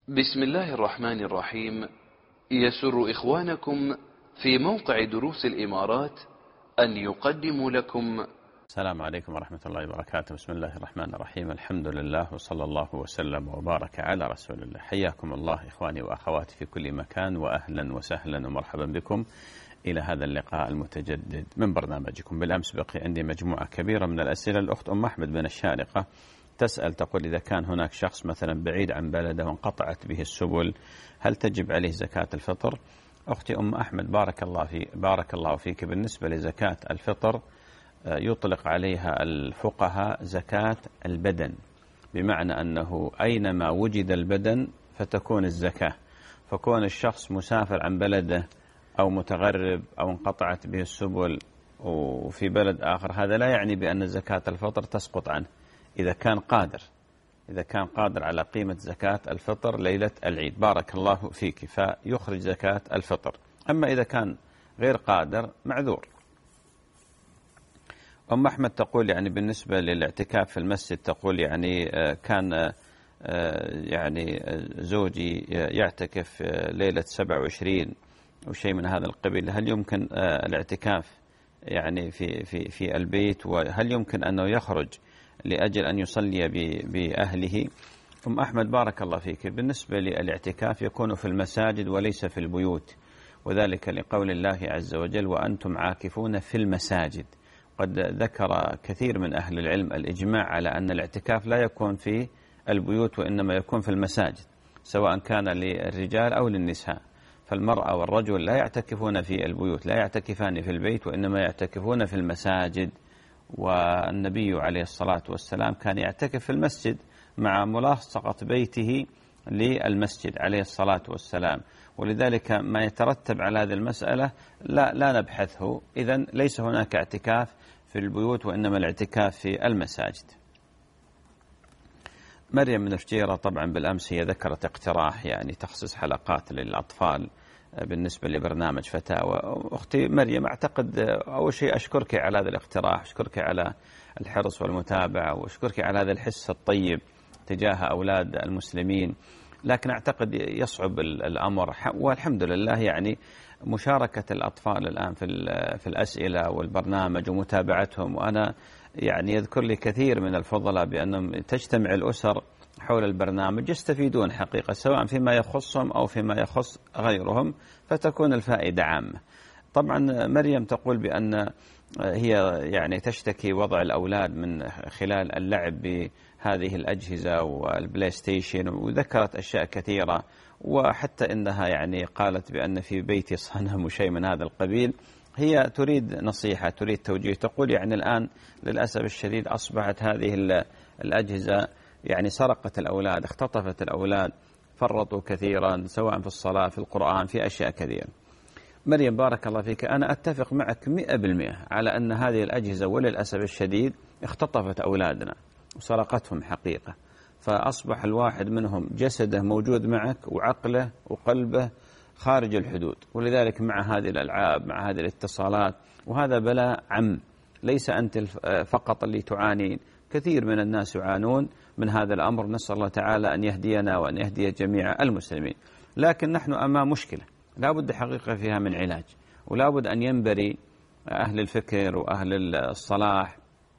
بسم الله الرحمن الرحيم. يسر إخوانكم في موقع دروس الإمارات أن يقدموا لكم. السلام عليكم ورحمة الله وبركاته. بسم الله الرحمن الرحيم. الحمد لله وصلى الله وسلم وبارك على رسول الله. حياكم الله إخواني وأخواتي في كل مكان، وأهلا وسهلا ومرحبا بكم إلى هذا اللقاء المتجدد من برنامجكم. بالأمس بقي عندي مجموعة كبيرة من الأسئلة. الأخت أم أحمد من الشارقة تسأل تقول: إذا كان هناك شخص مثلا بعيد عن بلده وانقطعت به السبل، هل تجب عليه زكاة الفطر؟ أختي أم أحمد بارك الله فيك. بالنسبة لزكاة الفطر يطلق عليها الفقهاء زكاة البدن، بمعنى أنه أينما وجد البدن فتكون الزكاة. فكون الشخص مسافر عن بلده أو متغرب أو انقطعت به السبل وفي بلد آخر، هذا لا يعني بأن زكاة الفطر تسقط عنه إذا كان قادر على قيمة زكاة الفطر ليلة العيد. بارك الله فيك، فيخرج زكاة الفطر. أما إذا كان غير قادر معذور. أم أحمد تقول يعني بالنسبة للاعتكاف في المسجد، تقول يعني كان يعني زوجي يعتكف ليلة 27 وشيء من هذا القبيل، هل يمكن الاعتكاف يعني في البيت، وهل يمكن أنه يخرج لأجل أن يصلي بأهله؟ أم أحمد بارك الله فيك، بالنسبة للاعتكاف يكون في المساجد وليس في البيوت، وذلك لقول الله عز وجل: وأنتم عاكفون في المساجد. قد ذكر كثير من أهل العلم الإجماع على أن الاعتكاف لا يكون في البيوت وإنما يكون في المساجد، سواء كان للرجال أو للنساء. فالمرأة والرجل لا يعتكفون في البيوت، لا يعتكفان في البيت، وإنما يعتكفون في المساجد. والنبي عليه الصلاة والسلام كان يعتكف في المسجد مع ملاصقة بيته للمسجد عليه الصلاة والسلام، ولذلك ما يترتب على هذه المسألة لا نبحثه. إذن ليس هناك اعتكاف في البيوت وإنما الاعتكاف في المساجد. مريم من الفجيرة طبعا بالأمس هي ذكرت اقتراح يعني تخصيص حلقات للأطفال بالنسبة لبرنامج فتاوى. أختي مريم، أعتقد أول شيء أشكرك على هذا الاقتراح، أشكرك على الحرص والمتابعة، وأشكرك على هذا الحس الطيب تجاه أولاد المسلمين. لكن أعتقد يصعب الأمر، والحمد لله يعني مشاركة الأطفال الآن في الأسئلة والبرنامج ومتابعتهم. وأنا يعني يذكر لي كثير من الفضلاء بأنهم تجتمع الأسر حول البرنامج يستفيدون حقيقة، سواء فيما يخصهم أو فيما يخص غيرهم، فتكون الفائدة عامة. طبعا مريم تقول بأن هي يعني تشتكي وضع الأولاد من خلال اللعب بهذه الأجهزة والبلاي ستيشن، وذكرت أشياء كثيرة، وحتى إنها يعني قالت بأن في بيتي صنم وشيء من هذا القبيل. هي تريد نصيحة، تريد توجيه. تقول يعني الآن للأسف الشديد أصبحت هذه الأجهزة يعني سرقت الأولاد، اختطفت الأولاد، فرطوا كثيرا سواء في الصلاة، في القرآن، في أشياء كثيرة. مريم بارك الله فيك، أنا أتفق معك 100% على أن هذه الأجهزة وللأسف الشديد اختطفت أولادنا وسرقتهم حقيقة، فأصبح الواحد منهم جسده موجود معك وعقله وقلبه خارج الحدود. ولذلك مع هذه الألعاب، مع هذه الاتصالات، وهذا بلاء عم، ليس أنت فقط اللي تعانين، كثير من الناس يعانون من هذا الأمر. نسأل الله تعالى أن يهدينا وأن يهدي جميع المسلمين. لكن نحن أمام مشكلة لا بد حقيقة فيها من علاج، ولا بد أن ينبري أهل الفكر وأهل الصلاح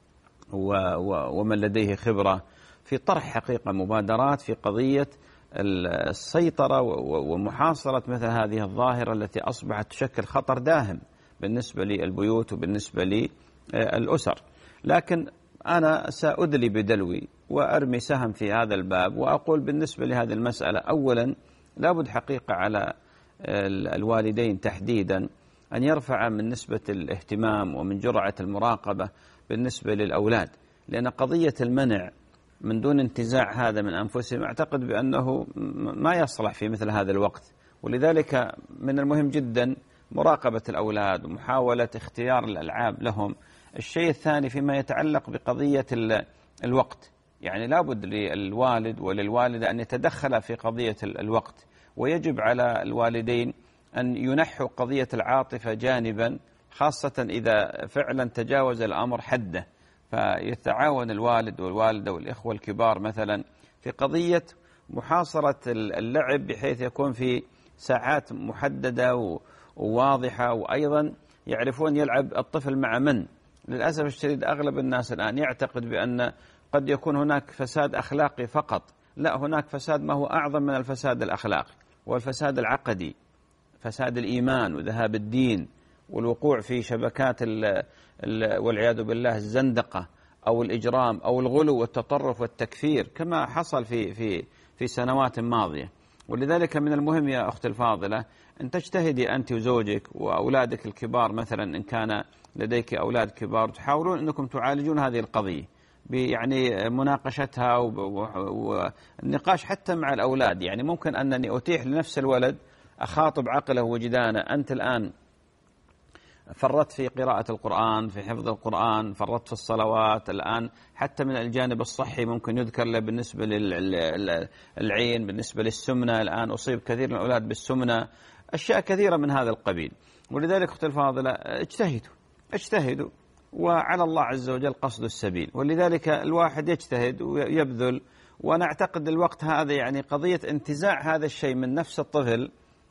ومن لديه خبرة في طرح حقيقة مبادرات في قضية السيطرة ومحاصرة مثل هذه الظاهرة التي أصبحت تشكل خطر داهم بالنسبة للبيوت وبالنسبة للأسر. لكن أنا سأدلي بدلوي وأرمي سهم في هذا الباب، وأقول بالنسبة لهذه المسألة أولا لابد حقيقة على الوالدين تحديدا أن يرفع من نسبة الاهتمام ومن جرعة المراقبة بالنسبة للأولاد، لأن قضية المنع من دون انتزاع هذا من أنفسهم أعتقد بأنه ما يصلح في مثل هذا الوقت. ولذلك من المهم جدا مراقبة الأولاد ومحاولة اختيار الألعاب لهم. الشيء الثاني فيما يتعلق بقضية الوقت، يعني لابد للوالد وللوالدة أن يتدخل في قضية الوقت، ويجب على الوالدين أن ينحوا قضية العاطفة جانبا، خاصة إذا فعلا تجاوز الأمر حده. فيتعاون الوالد والوالدة والإخوة الكبار مثلا في قضية محاصرة اللعب بحيث يكون في ساعات محددة وواضحة، وأيضا يعرفون يلعب الطفل مع من. للأسف الشديد أغلب الناس الآن يعتقد بأن قد يكون هناك فساد أخلاقي فقط، لا، هناك فساد ما هو أعظم من الفساد الأخلاقي، والفساد العقدي، فساد الإيمان وذهاب الدين والوقوع في شبكات والعياذ بالله الزندقة أو الإجرام أو الغلو والتطرف والتكفير كما حصل في سنوات ماضية. ولذلك من المهم يا أختي الفاضلة أن تجتهدي أنت وزوجك وأولادك الكبار، مثلا إن كان لديك أولاد كبار، تحاولون أنكم تعالجون هذه القضية يعني مناقشتها والنقاش حتى مع الأولاد. يعني ممكن أنني أتيح لنفس الولد أخاطب عقله وجدانه، أنت الآن فرطت في قراءة القرآن، في حفظ القرآن، فرطت في الصلوات، الآن حتى من الجانب الصحي ممكن يذكر له بالنسبة للعين، بالنسبة للسمنة، الآن أصيب كثير من الأولاد بالسمنة، أشياء كثيرة من هذا القبيل. ولذلك أختي الفاضلة اجتهدوا وعلى الله عز وجل قصد السبيل. ولذلك الواحد يجتهد ويبذل، وأنا أعتقد الوقت هذا يعني قضية انتزاع هذا الشيء من نفس الطفل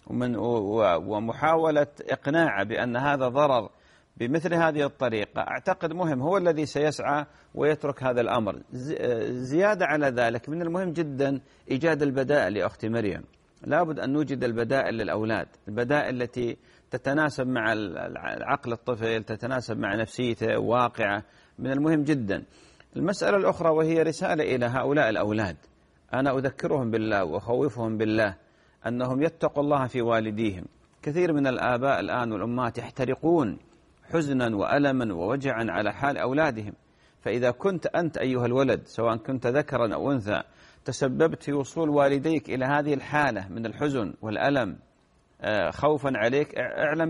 ومحاولة إقناعه بأن هذا ضرر بمثل هذه الطريقة، أعتقد مهم، هو الذي سيسعى ويترك هذا الأمر. زيادة على ذلك من المهم جدا إيجاد البدائل يا أختي مريم، لابد أن نوجد البدائل للأولاد، البدائل التي تتناسب مع عقل الطفل، تتناسب مع نفسيته واقعه، من المهم جدا. المسألة الأخرى وهي رسالة إلى هؤلاء الأولاد، أنا أذكرهم بالله وأخوفهم بالله أنهم يتقوا الله في والديهم. كثير من الآباء الآن والأمهات يحترقون حزنا وألما ووجعا على حال أولادهم، فإذا كنت أنت أيها الولد سواء كنت ذكرا أو أنثى تسببت في وصول والديك إلى هذه الحالة من الحزن والألم خوفا عليك، اعلم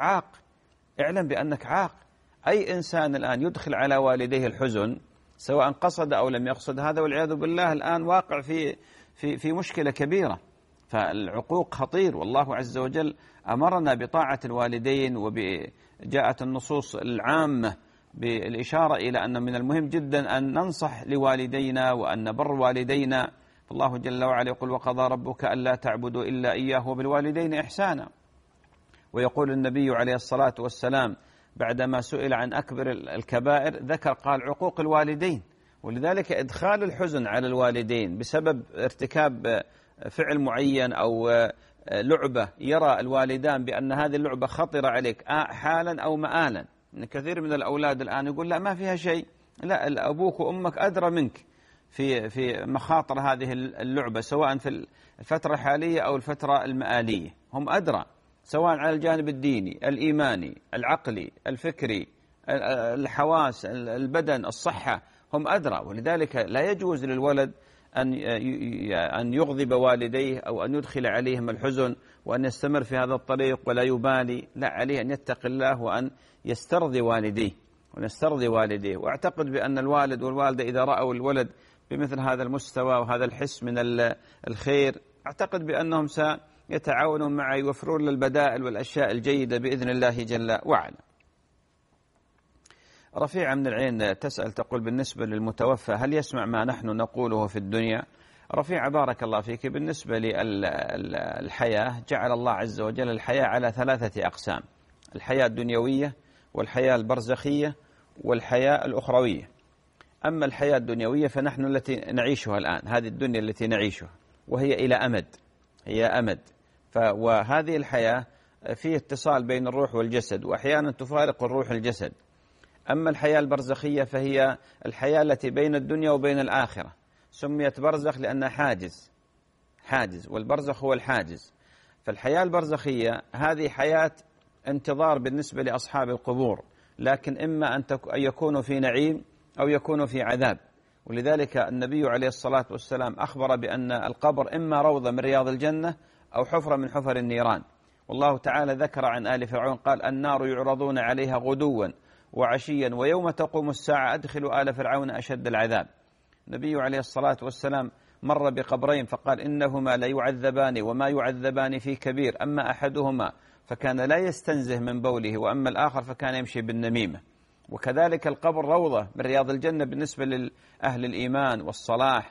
بأنك عاق. أي إنسان الآن يدخل على والديه الحزن سواء قصد أو لم يقصد، هذا والعياذ بالله الآن واقع في مشكلة كبيرة. فالعقوق خطير، والله عز وجل أمرنا بطاعة الوالدين، وجاءت النصوص العامة بالإشارة إلى أن من المهم جدا أن ننصح لوالدينا وأن نبر والدينا. الله جل وعلا يقول: وقضى ربك ألا تعبدوا إلا إياه وبالوالدين إحسانا. ويقول النبي عليه الصلاة والسلام بعدما سئل عن أكبر الكبائر ذكر قال: عقوق الوالدين. ولذلك إدخال الحزن على الوالدين بسبب ارتكاب فعل معين أو لعبة يرى الوالدان بأن هذه اللعبة خطرة عليك حالا أو مآلا. كثير من الأولاد الآن يقول: لا، ما فيها شيء، لا، أبوك وأمك أدرى منك في مخاطر هذه اللعبة، سواء في الفترة الحالية أو الفترة المآلية، هم أدرى، سواء على الجانب الديني، الإيماني، العقلي، الفكري، الحواس، البدن، الصحة، هم أدرى. ولذلك لا يجوز للولد أن يغضب والديه أو أن يدخل عليهم الحزن وأن يستمر في هذا الطريق ولا يبالي، لا، عليه أن يتقي الله وأن يسترضي والديه. وأعتقد بأن الوالد والوالدة إذا رأوا الولد بمثل هذا المستوى وهذا الحس من الخير، أعتقد بأنهم سيتعاونون معه، يوفرون للبدائل والأشياء الجيدة بإذن الله جل وعلا. رفيعة من العين تسأل تقول: بالنسبة للمتوفى هل يسمع ما نحن نقوله في الدنيا؟ رفيعة بارك الله فيك، بالنسبة للحياة جعل الله عز وجل الحياة على 3 أقسام: الحياة الدنيوية والحياة البرزخية والحياة الأخروية. أما الحياة الدنيوية فنحن التي نعيشها الآن، هذه الدنيا التي نعيشها، وهي إلى أمد، هي أمد. وهذه الحياة فيه اتصال بين الروح والجسد، وأحيانا تفارق الروح الجسد. أما الحياة البرزخية فهي الحياة التي بين الدنيا وبين الآخرة، سميت برزخ لأنها حاجز، والبرزخ هو الحاجز. فالحياة البرزخية هذه حياة انتظار بالنسبة لأصحاب القبور، لكن إما أن يكونوا في نعيم أو يكونوا في عذاب. ولذلك النبي عليه الصلاة والسلام أخبر بأن القبر إما روضة من رياض الجنة أو حفرة من حفر النيران. والله تعالى ذكر عن آل فرعون قال: النار يعرضون عليها غدوا وعشيا ويوم تقوم الساعة أدخلوا آل فرعون أشد العذاب. النبي عليه الصلاة والسلام مر بقبرين فقال: إنهما لا يعذبان وما يعذبان في كبير، أما أحدهما فكان لا يستنزه من بوله، وأما الآخر فكان يمشي بالنميمة. وكذلك القبر روضة من رياض الجنة بالنسبة لأهل الإيمان والصلاح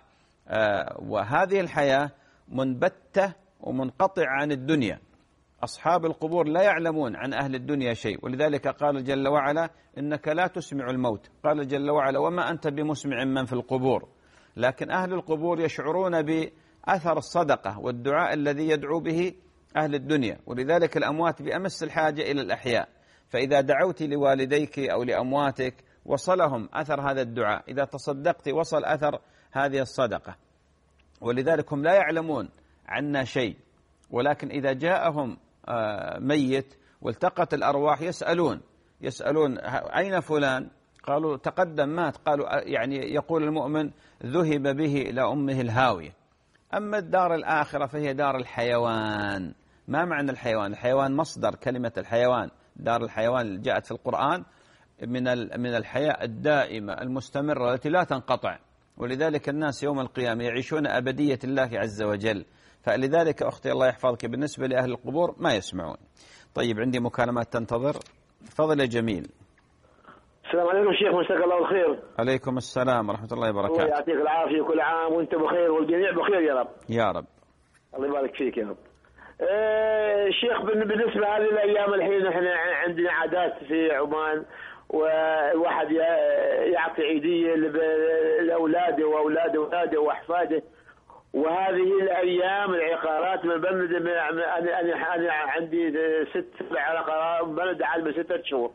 وهذه الحياة منبتة ومنقطعة عن الدنيا. أصحاب القبور لا يعلمون عن أهل الدنيا شيء، ولذلك قال جل وعلا إنك لا تسمع الموت. قال جل وعلا وما أنت بمسمع من في القبور. لكن أهل القبور يشعرون بأثر الصدقة والدعاء الذي يدعو به أهل الدنيا، ولذلك الأموات بأمس الحاجة إلى الأحياء. فإذا دعوت لوالديك أو لأمواتك وصلهم أثر هذا الدعاء، إذا تصدقت وصل أثر هذه الصدقة. ولذلك هم لا يعلمون عنا شيء، ولكن إذا جاءهم ميت والتقت الأرواح يسألون أين فلان؟ قالوا تقدم مات. قالوا يعني يقول المؤمن ذهب به إلى أمه الهاوية. أما الدار الآخرة فهي دار الحيوان. ما معنى الحيوان؟ الحيوان مصدر كلمة الحيوان. دار الحيوان اللي جاءت في القرآن من الحياة الدائمة المستمرة التي لا تنقطع، ولذلك الناس يوم القيامة يعيشون أبدية الله عز وجل. فلذلك أختي الله يحفظك بالنسبة لأهل القبور ما يسمعون. طيب عندي مكالمات تنتظر. تفضل يا جميل. السلام عليكم شيخ، مساك الله الخير. عليكم السلام ورحمة الله وبركاته. الله يعطيك العافية، كل عام وانت بخير والجميع بخير يا رب. يا رب. الله يبارك فيك يا رب. شيخ بالنسبة هذه الأيام الحين احنا عندنا عادات في عمان، والواحد يعطي عيدية لأولاده وأولاد أولاده وأحفاده، وهذه الأيام العقارات من بلد أنا عندي 6-7 عقارات بلد على 6 شهور.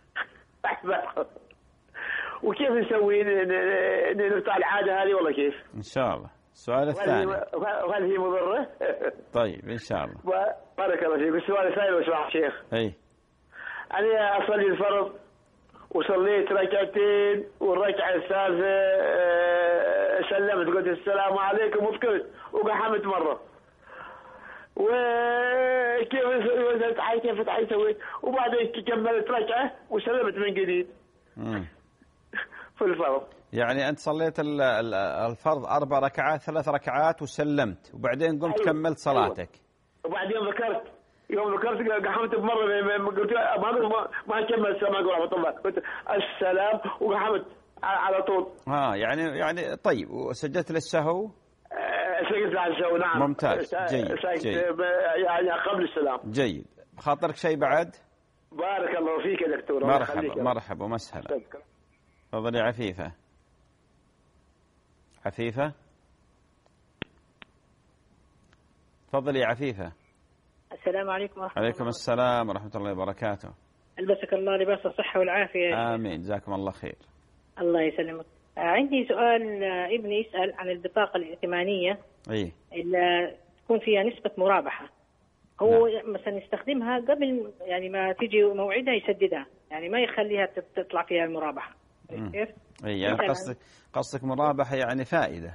وكيف نسوي نقطع العادة هذه والله كيف؟ إن شاء الله. السؤال الثاني، وهل هي مضرة؟ طيب إن شاء الله. بارك الله فيك. السؤال الثاني لو سمحت شيخ. أي. أنا أصلي الفرض وصليت ركعتين، والركعة الثالثة سلمت قلت السلام عليكم وفكرت وقحمت مرة. وكيف سويت؟ وبعدين كملت ركعة وسلمت من جديد. في الفرض. يعني أنت صليت الفرض 4 ركعات 3 ركعات وسلمت، وبعدين قمت أيوة. كملت صلاتك. أيوة. وبعدين يوم ذكرت قحمت بمرة، قلت ما كملت السلام عليكم ورحمة الله، قلت السلام وقحمت على طول. يعني طيب، وسجدت للسهو؟ سجدت على السهو نعم. ممتاز. جيد. يعني قبل السلام. جيد. خاطرك شيء بعد؟ بارك الله فيك يا دكتور. مرحبا ومسهلا. تفضلي عفيفة. تفضلي يا عفيفة. السلام عليكم ورحمة الله. عليكم السلام ورحمة الله وبركاته. ألبسك الله لباس الصحة والعافية. آمين، جزاكم الله خير. الله يسلمك. عندي سؤال، ابني يسأل عن البطاقة الائتمانية اللي تكون فيها نسبة مرابحة. هو مثلا يستخدمها قبل يعني ما تيجي موعدها يسددها، يعني ما يخليها تطلع فيها المرابحة. كيف؟ يعني قصدك مرابحة يعني فائدة.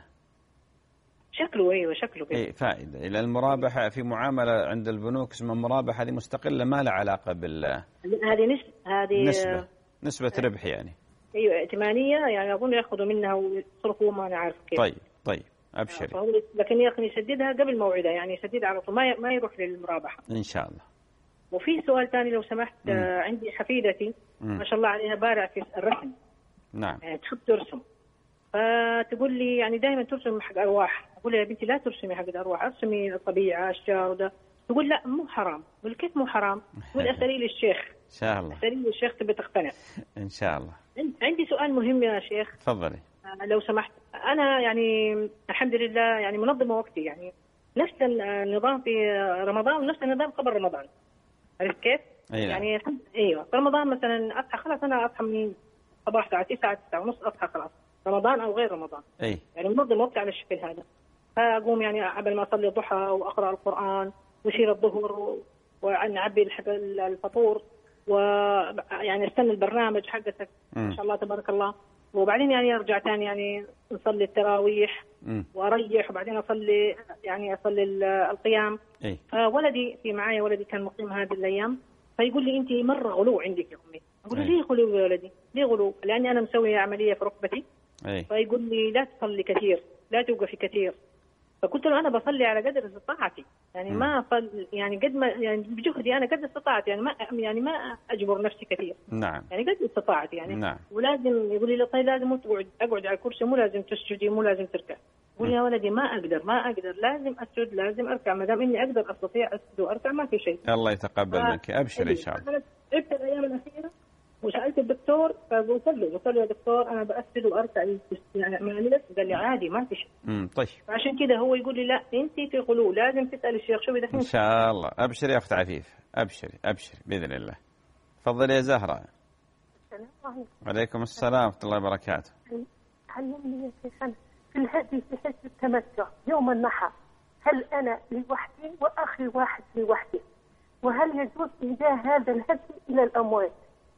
شكله كده. فائدة. إلى المرابحة في معاملة عند البنوك اسمها مرابحة، هذه مستقلة ما لها علاقة هذه نسبة ربح يعني. ايوه ائتمانية، يعني اظن ياخذوا منها ويصرفوا ما انا عارف كيف. طيب ابشري. لكن يسددها قبل موعدها، يعني يسددها على طول ما يروح للمرابحة ان شاء الله. وفي سؤال ثاني لو سمحت. عندي حفيدتي ما شاء الله عليها بارع في الرسم. نعم. يعني تحب ترسم، فتقول لي يعني دائما ترسم حق ارواح. اقول لها يا بنتي لا ترسمي حق الارواح، ارسمي الطبيعه اشجار وده. تقول لا مو حرام. قل كيف مو حرام؟ تقول اسالي للشيخ. ان شاء الله. اسالي للشيخ تبي تقتنع. ان شاء الله. عندي سؤال مهم يا شيخ. تفضلي. لو سمحت. انا يعني الحمد لله يعني منظمه وقتي، يعني نفس النظام في رمضان ونفس النظام قبل رمضان. عرفت كيف؟ يعني ايوه في رمضان مثلا اصحى خلاص، انا اصحى من صباح الساعه 9:30 اصحى خلاص، رمضان او غير رمضان. يعني منظم وقتي على الشكل هذا. فاقوم يعني قبل ما اصلي الضحى واقرا القران ويصير الظهر ونعبي الفطور، ويعني استنى البرنامج حقتك ما شاء الله تبارك الله. وبعدين يعني ارجع ثاني يعني نصلي التراويح واريح، وبعدين اصلي القيام. فولدي في معايا، ولدي كان مقيم هذه الايام، فيقول لي انت مره غلو عندك يا امي. اقول له ليه غلو يا ولدي؟ ليه غلو؟ لاني انا مسوي عمليه في ركبتي. فيقول لي لا تصلي كثير، لا توقفي كثير. فقلت له أنا بصلي على قدر استطاعتي، يعني ما يعني قد ما يعني بجهدي أنا قد استطاعتي، يعني ما أجبر نفسي كثير. نعم. يعني قد استطاعتي يعني. نعم. ولازم يقول لي طيب لازم أقعد على الكرسي، مو لازم تسجدي، مو لازم تركع. قول يا ولدي ما أقدر، لازم أسجد، لازم أركع، ما دام إني أقدر أستطيع أسجد وأركع ما في شيء. الله يتقبل منك، أبشر إن شاء الله. عرفت الأيام الأخيرة وسألت الدكتور، فقلت له يا دكتور أنا بأسجد وأركع يعني، قال لي عادي ما في شيء. طيب. عشان كده هو يقول لي لا أنت في غلو، لازم تسأل الشيخ. شوفي دحين إن شاء الله. أبشر يا أخت عفيف، أبشري بإذن الله. تفضلي يا زهرة. السلام عليكم. وعليكم السلام ورحمة الله وبركاته. علمني يا شيخنا في الهدي في حج التمتع يوم النحر، هل أنا لوحدي وأخي واحد لوحدي، وهل يجوز إهداء هذا الهدي إلى الأموات؟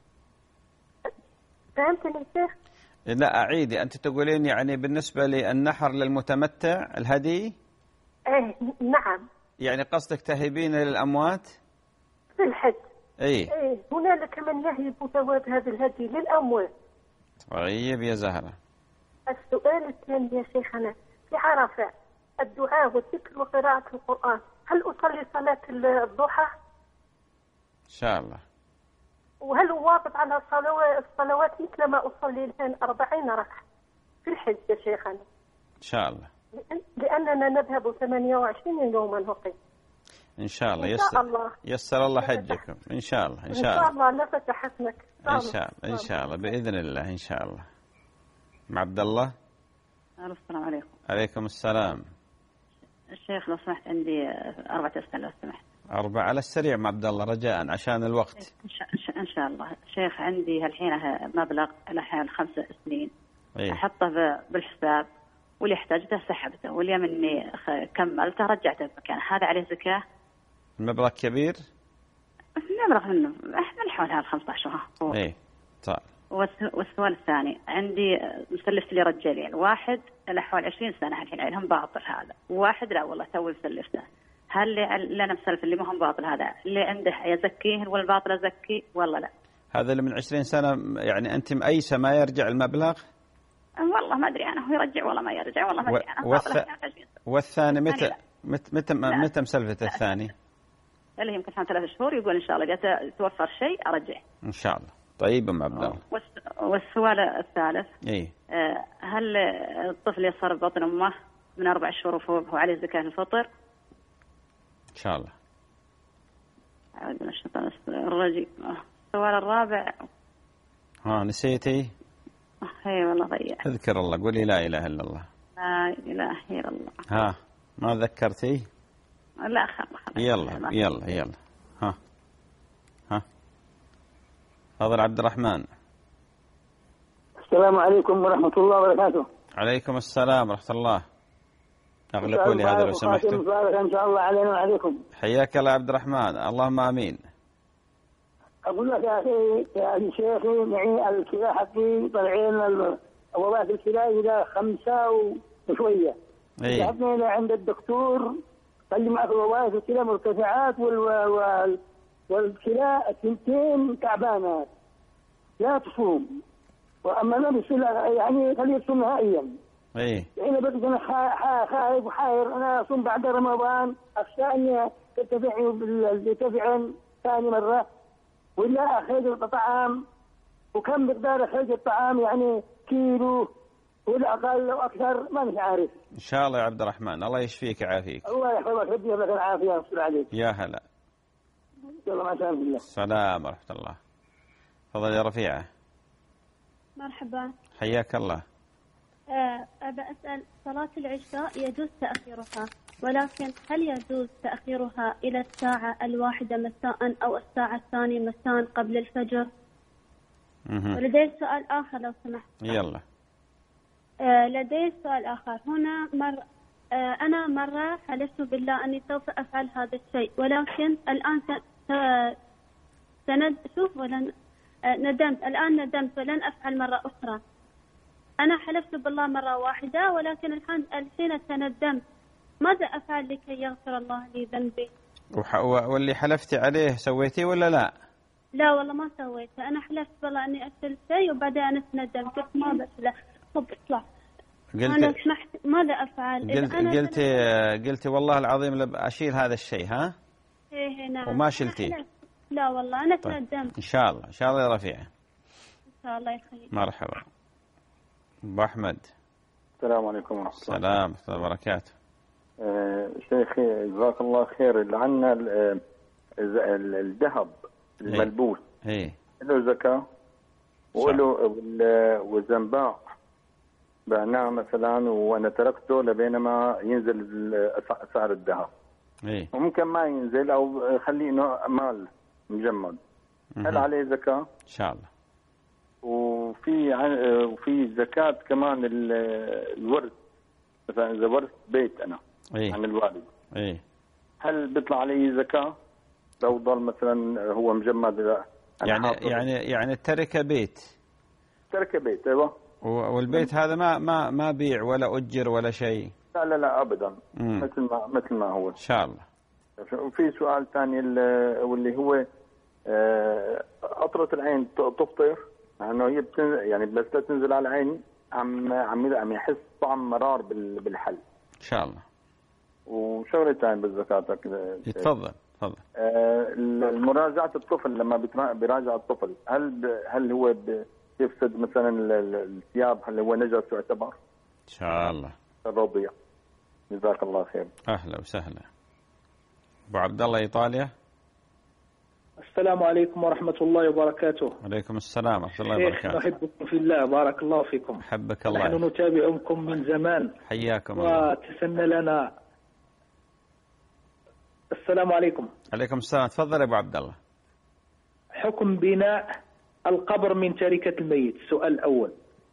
فهمتني يا شيخ؟ لا أعيدي، أنت تقولين يعني بالنسبة للنحر للمتمتع الهدي؟ نعم. يعني قصدك تهبين للأموات؟ في الحج. إيه هنالك من يهب ثواب هذا الهدي للأموات. طيب يا زهرة. السؤال الثاني يا شيخنا، في عرفة الدعاء والذكر وقراءة القرآن، هل أصلي صلاة الضحى؟ إن شاء الله. وهل أواظب على الصلوات مثل ما أصلي الآن 40 ركعة في الحج يا شيخنا؟ إن شاء الله. لأننا نذهب 28 يوما نقيم. إن شاء الله. يسر الله حجكم إن شاء الله. إن شاء الله نفتح حسنك. إن شاء الله بإذن الله إن شاء الله. مع عبد الله. السلام عليكم. عليكم السلام. الشيخ لو سمحت عندي 4 أسئلة لو سمحت. 4 على السريع مع عبد الله رجاء عشان الوقت. إن شاء الله. شيخ عندي هالحين مبلغ الحين 5 سنين. إيه؟ أحطه بالحساب واللي احتاجته سحبته، واليوم إني كملته رجعته بمكان، هذا عليه زكاة؟ المبلغ كبير؟ المبلغ منه من حول 15 ها. إيه طيب. والسؤال الثاني، عندي مسلفت لي رجالين، واحد له حوالي 20 سنة الحين عليهم باطل هذا، وواحد لا والله توي مسلفته، هل اللي أنا مسلف اللي ما هم باطل هذا اللي عنده يزكيه والباطل أزكيه ولا لا؟ هذا اللي من 20 سنة يعني أنت مأيسة ما يرجع المبلغ؟ والله ما أدري أنا، هو يرجع ولا ما يرجع والله ما أدري أنا. والثاني متى مسلفة الثاني؟ اللي يمكن 3 شهور، يقول إن شاء الله إذا توفر شيء أرجع إن شاء الله. طيب أم عبد الله. والسؤال الثالث، إيه؟ هل الطفل يصير بطن أمه من 4 شهور وفوق هو عليه زكاة الفطر؟ إن شاء الله. أعوذ من الشيطان الرجيم. السؤال الرابع. نسيتي؟ اي والله ضيعت. اذكر الله، قولي لا إله إلا الله. لا إله إلا الله. ما ذكرتي؟ لا خلاص. يلا. تفضل عبد الرحمن. السلام عليكم ورحمة الله وبركاته. عليكم السلام ورحمة الله. أغلقوا لي هذا لو سمحتوا. إن شاء الله علينا وعليكم. حياك الله عبد الرحمن، اللهم آمين. أقول لك يا أخي يا شيخي، معي الكلى حقي طالعين وبات الكلى إلى 5 وشوية. ذهبنا إلى عند الدكتور قال لي معك وبات الكلى مرتفعات والكلى 2 تعبانات لا تصوم، وأما نفس يعني خليه يصوم نهائيا. يعني بس أنا خايف وحاير، أنا أصوم بعد رمضان أخشى أن يرتفع ثاني مرة، ولا أخرج الطعام، وكم مقدار أخرج الطعام يعني كيلو ولا أقل أو أكثر ما مش عارف. إن شاء الله يا عبد الرحمن، الله يشفيك ويعافيك. الله يحفظك، ربي يبارك العافية ويستر عليك. يا هلا. يلا مع السلامة. السلام ورحمة الله. تفضل يا رفيعة. مرحبا. حياك الله. أبى أسأل، صلاة العشاء يجوز تأخيرها، ولكن هل يجوز تأخيرها إلى الساعة 1 مساء أو الساعة 2 مساء قبل الفجر؟ ولدي سؤال آخر لو سمحت. يلا. لدي سؤال آخر. هنا أنا مرة حلفت بالله أني سوف أفعل هذا الشيء، ولكن الآن ندمت ولن أفعل مرة أخرى. أنا حلفت بالله مرة واحدة، ولكن الحين تندمت. ماذا أفعل لكي يغفر الله لي ذنبي؟ واللي حلفتي عليه سويتيه ولا لا؟ لا والله ما سويته. أنا حلفت بالله أني أفعل شيء وبعدين أنا تندمت، قلت ما بفعله. طب اطلع. أنا سمحت ماذا أفعل؟ قلتي والله العظيم أشيل هذا الشيء، ها؟ إيه نعم. وما شلتيه؟ لا والله أنا طيب. تندمت. إن شاء الله يا رفيعة. إن شاء الله يخليك. مرحبا. أبو أحمد. السلام عليكم ورحمة الله. السلام ورحمة الله وبركاته. شيخي جزاك الله خير. اللي عندنا الذهب الملبوس له زكاة وزنباع بعناه مثلا وأنا تركته لبينما ينزل سعر الذهب، وممكن ما ينزل أو خليه مال مجمد، هل عليه زكاة؟ إن شاء الله. وفي زكاة كمان الورث، مثلا إذا ورث بيت أنا عن الوالد، هل بيطلع عليه زكاة لو ضل مثلا هو مجمد؟ يعني التركة بيت. أيوة. والبيت هذا ما بيع ولا أجر ولا شيء؟ لا أبدا. مثل ما هو. إن شاء الله. وفي سؤال ثاني واللي هو قطرة العين تفطر، لأنه هي يعني بس تنزل على العين عم يحس طعم مرار بالحل. إن شاء الله. وشغلة ثانية بالزكاة كده. تفضل. مراجعة الطفل لما بيراجع الطفل، هل هو يفسد مثلا الثياب؟ هل هو نجس يعتبر؟ إن شاء الله. الرضيع. جزاك الله خير. أهلا وسهلا. أبو عبد الله إيطاليا. السلام عليكم ورحمة الله وبركاته. عليكم السلام ورحمة الله وبركاته. نحبكم في الله، بارك الله فيكم. حبك الله. نحن نتابعكم من زمان. حياكم الله. وتسنى لنا. السلام عليكم. عليكم السلام. تفضل يا أبو عبد الله. حكم بناء القبر من تركة الميت، السؤال الأول.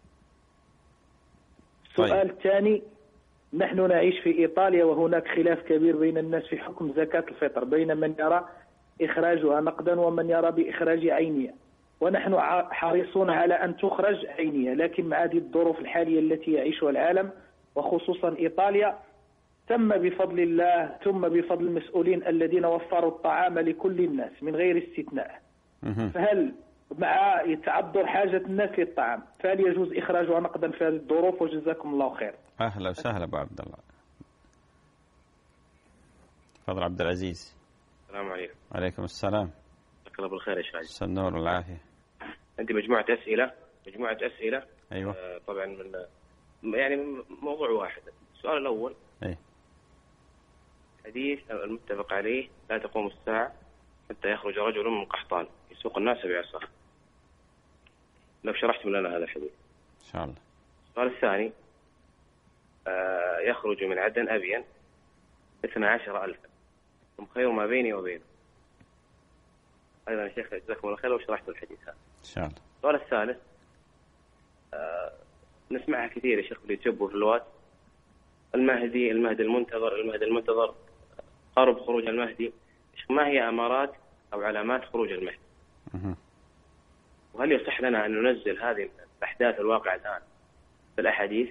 السؤال الثاني، نحن نعيش في إيطاليا وهناك خلاف كبير بين الناس في حكم زكاة الفطر، بين من يرى إخراجها نقدا ومن يرى بإخراج عينية، ونحن حريصون على أن تخرج عينية، لكن مع هذه الظروف الحالية التي يعيشها العالم وخصوصا إيطاليا، تم بفضل الله ثم بفضل المسؤولين الذين وفروا الطعام لكل الناس من غير استثناء، فهل مع تعذر حاجة الناس للطعام فهل يجوز إخراجها نقدا في هذه الظروف؟ وجزاكم الله خير. أهلا وسهلا أبو عبد الله. تفضل عبد العزيز. السلام عليكم. عليكم السلام. جزاك الله بالخير يا شيخ. النور والعافية. عندي مجموعة أسئلة. أيوة. طبعا من موضوع واحد. السؤال الأول. حديث المتفق عليه لا تقوم الساعة حتى يخرج رجل من قحطان يسوق الناس بعصاه. لو شرحت لنا هذا الحديث. إن شاء الله. السؤال الثاني، يخرج من عدن أبيا 12,000 هم خير ما بيني وبينه. أيضا يا شيخ جزاكم الله خير لو شرحت الحديث هذا. إن شاء الله. السؤال الثالث، نسمعها كثير يا شيخ في اليوتيوب وفي الوات، المهدي المنتظر قرب خروج المهدي. ما هي أمارات أو علامات خروج المهدي؟ وهل يصح لنا أن ننزل هذه الأحداث الواقعة الآن في الأحاديث؟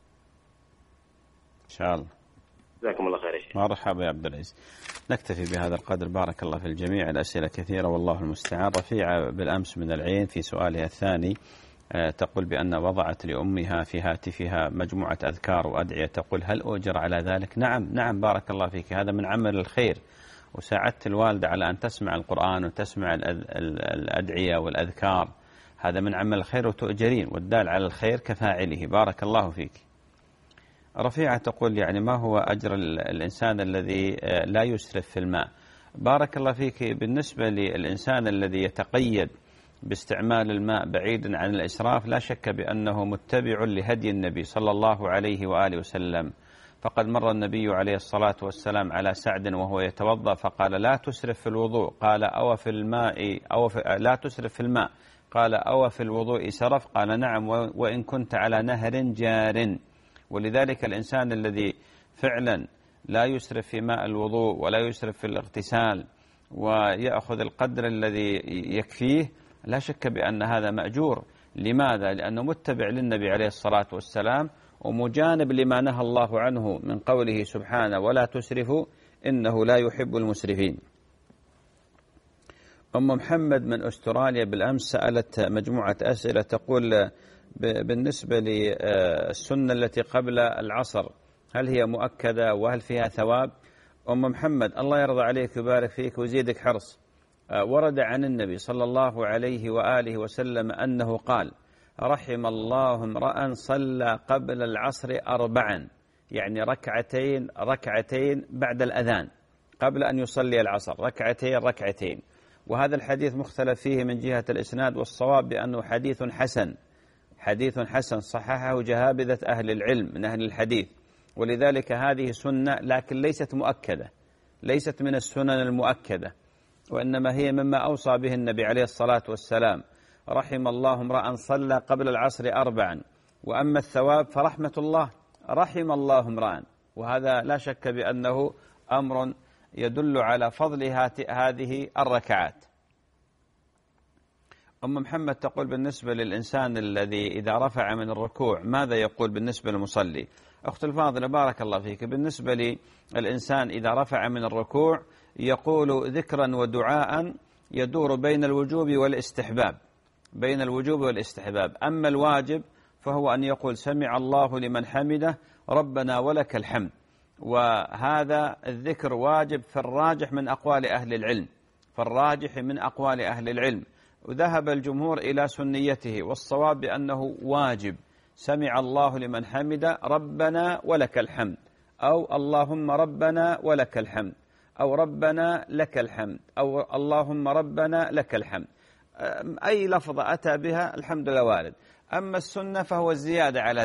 إن شاء الله. جزاكم الله خير يا شيخ. مرحبا يا عبد العزيز. نكتفي بهذا القدر، بارك الله في الجميع. الأسئلة كثيرة والله المستعان. رفيعة بالأمس من العين في سؤالها الثاني تقول بأن وضعت لأمها في هاتفها مجموعة أذكار وأدعية، تقول هل أؤجر على ذلك؟ نعم بارك الله فيك، هذا من عمل الخير، وساعدت الوالدة على أن تسمع القرآن وتسمع الأدعية والأذكار، هذا من عمل الخير وتؤجرين، والدال على الخير كفاعله، بارك الله فيك. رفيعة تقول ما هو أجر الإنسان الذي لا يسرف في الماء؟ بارك الله فيك، بالنسبة للإنسان الذي يتقيد باستعمال الماء بعيدا عن الإسراف، لا شك بأنه متبع لهدي النبي صلى الله عليه وآله وسلم. فقد مر النبي عليه الصلاة والسلام على سعد وهو يتوضأ فقال لا تسرف في الوضوء، قال أو في الماء لا تسرف في الماء، قال أو في الوضوء سرف، قال نعم وإن كنت على نهر جار. ولذلك الإنسان الذي فعلا لا يسرف في ماء الوضوء ولا يسرف في الاغتسال ويأخذ القدر الذي يكفيه، لا شك بأن هذا مأجور. لماذا؟ لأنه متبع للنبي عليه الصلاة والسلام ومجانب لما نهى الله عنه من قوله سبحانه ولا تسرفوا إنه لا يحب المسرفين. أم محمد من أستراليا بالأمس سألت مجموعة أسئلة، تقول بالنسبة للسنة التي قبل العصر هل هي مؤكدة وهل فيها ثواب؟ أم محمد الله يرضى عليك ويبارك فيك ويزيدك حرص، ورد عن النبي صلى الله عليه وآله وسلم أنه قال: رحم الله امرأ صلى قبل العصر 4، يعني ركعتين بعد الأذان قبل أن يصلي العصر، ركعتين. وهذا الحديث مختلف فيه من جهة الإسناد، والصواب بأنه حديث حسن صححه جهابذة أهل العلم من أهل الحديث. ولذلك هذه سنة لكن ليست مؤكدة، ليست من السنن المؤكدة، وإنما هي مما أوصى به النبي عليه الصلاة والسلام: رحم الله امرأ صلى قبل العصر 4، وأما الثواب فرحمة الله، رحم الله امرأ. وهذا لا شك بأنه أمر يدل على فضل هذه الركعات. أم محمد تقول بالنسبة للإنسان الذي إذا رفع من الركوع ماذا يقول بالنسبة للمصلي؟ أخت الفاضلة بارك الله فيك، بالنسبة للإنسان إذا رفع من الركوع يقول ذكرا ودعاء يدور بين الوجوب والاستحباب. أما الواجب فهو أن يقول: سمع الله لمن حمده ربنا ولك الحمد. وهذا الذكر واجب في الراجح من أقوال أهل العلم، وذهب الجمهور إلى سنيته، والصواب بأنه واجب: سمع الله لمن حمده ربنا ولك الحمد، أو اللهم ربنا ولك الحمد، أو ربنا لك الحمد، أو اللهم ربنا لك الحمد. أي لفظة أتى بها الحمد لله وارد. أما السنة فهو الزيادة على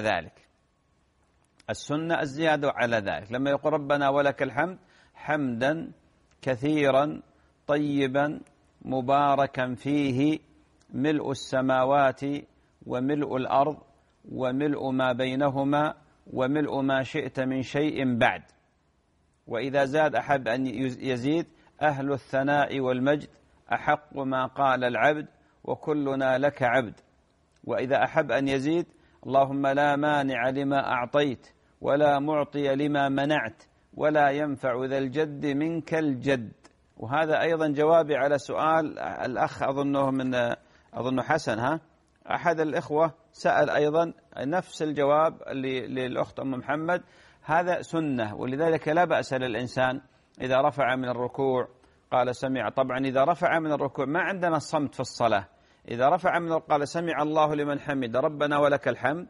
ذلك، لما يقول ربنا ولك الحمد حمدا كثيرا طيبا مباركا فيه ملء السماوات وملء الأرض وملء ما بينهما وملء ما شئت من شيء بعد. وإذا زاد أحب أن يزيد: أهل الثناء والمجد أحق ما قال العبد وكلنا لك عبد. وإذا أحب أن يزيد: اللهم لا مانع لما أعطيت ولا معطي لما منعت ولا ينفع ذا الجد منك الجد. وهذا أيضا جوابي على سؤال الأخ أظنه حسن، أحد الإخوة سأل أيضا نفس الجواب للأخت أم محمد. هذا سنة، ولذلك لا بأس للإنسان إذا رفع من الركوع قال سمع. طبعا إذا رفع من الركوع ما عندنا الصمت في الصلاة. إذا رفع من قال سمع الله لمن حمد ربنا ولك الحمد،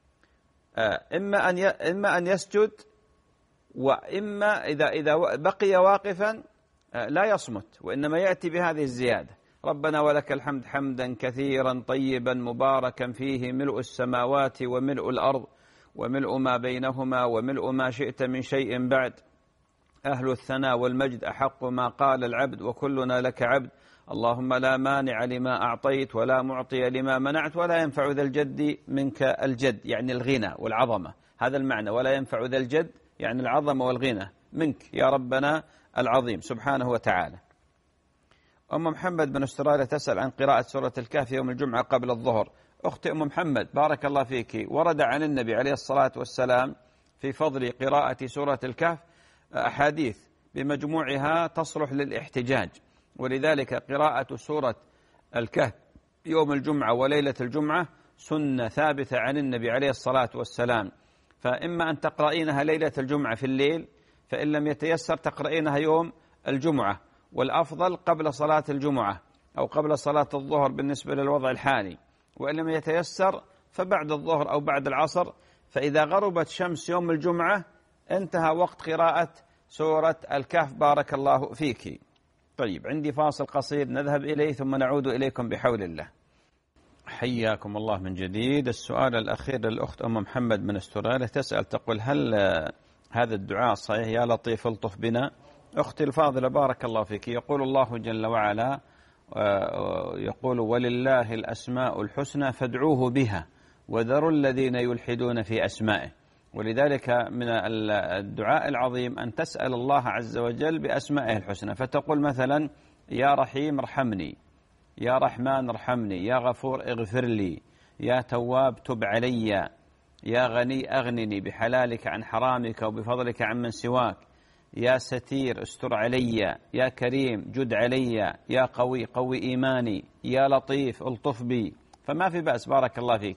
إما أن يسجد، وإما إذا بقي واقفا لا يصمت، وإنما يأتي بهذه الزيادة: ربنا ولك الحمد حمدا كثيرا طيبا مباركا فيه ملء السماوات وملء الأرض وملء ما بينهما وملء ما شئت من شيء بعد. أهل الثناء والمجد أحق ما قال العبد وكلنا لك عبد. اللهم لا مانع لما أعطيت ولا معطي لما منعت ولا ينفع ذا الجد منك الجد، يعني الغنى والعظمة. هذا المعنى: ولا ينفع ذا الجد يعني العظمة والغنى منك يا ربنا العظيم سبحانه وتعالى. أم محمد بن استرالة تسأل عن قراءة سورة الكهف يوم الجمعة قبل الظهر. أختي أم محمد بارك الله فيك، ورد عن النبي عليه الصلاة والسلام في فضل قراءة سورة الكهف أحاديث بمجموعها تصلح للاحتجاج، ولذلك قراءة سورة الكهف يوم الجمعة وليلة الجمعة سنة ثابتة عن النبي عليه الصلاة والسلام. فإما أن تقرأينها ليلة الجمعة في الليل، فإن لم يتيسر تقرأينها يوم الجمعة، والأفضل قبل صلاة الجمعة أو قبل صلاة الظهر بالنسبة للوضع الحالي، وإن لم يتيسر فبعد الظهر أو بعد العصر. فإذا غربت شمس يوم الجمعة انتهى وقت قراءة سورة الكهف. بارك الله فيك. طيب، عندي فاصل قصير نذهب إليه ثم نعود إليكم بحول الله. حياكم الله من جديد. السؤال الأخير للأخت أم محمد من استراليا تسأل تقول: هل هذا الدعاء صحيح يا لطيف الطف بنا؟ أختي الفاضلة بارك الله فيك، يقول الله جل وعلا يقول: ولله الأسماء الحسنى فادعوه بها وذروا الذين يلحدون في أسمائه. ولذلك من الدعاء العظيم أن تسأل الله عز وجل بأسمائه الحسنى، فتقول مثلا: يا رحيم ارحمني، يا رحمن ارحمني، يا غفور اغفر لي، يا تواب تب علي، يا غني أغنني بحلالك عن حرامك وبفضلك عن من سواك، يا ستير استر علي، يا كريم جد علي، يا قوي قوي إيماني، يا لطيف الطف بي. فما في بأس بارك الله فيك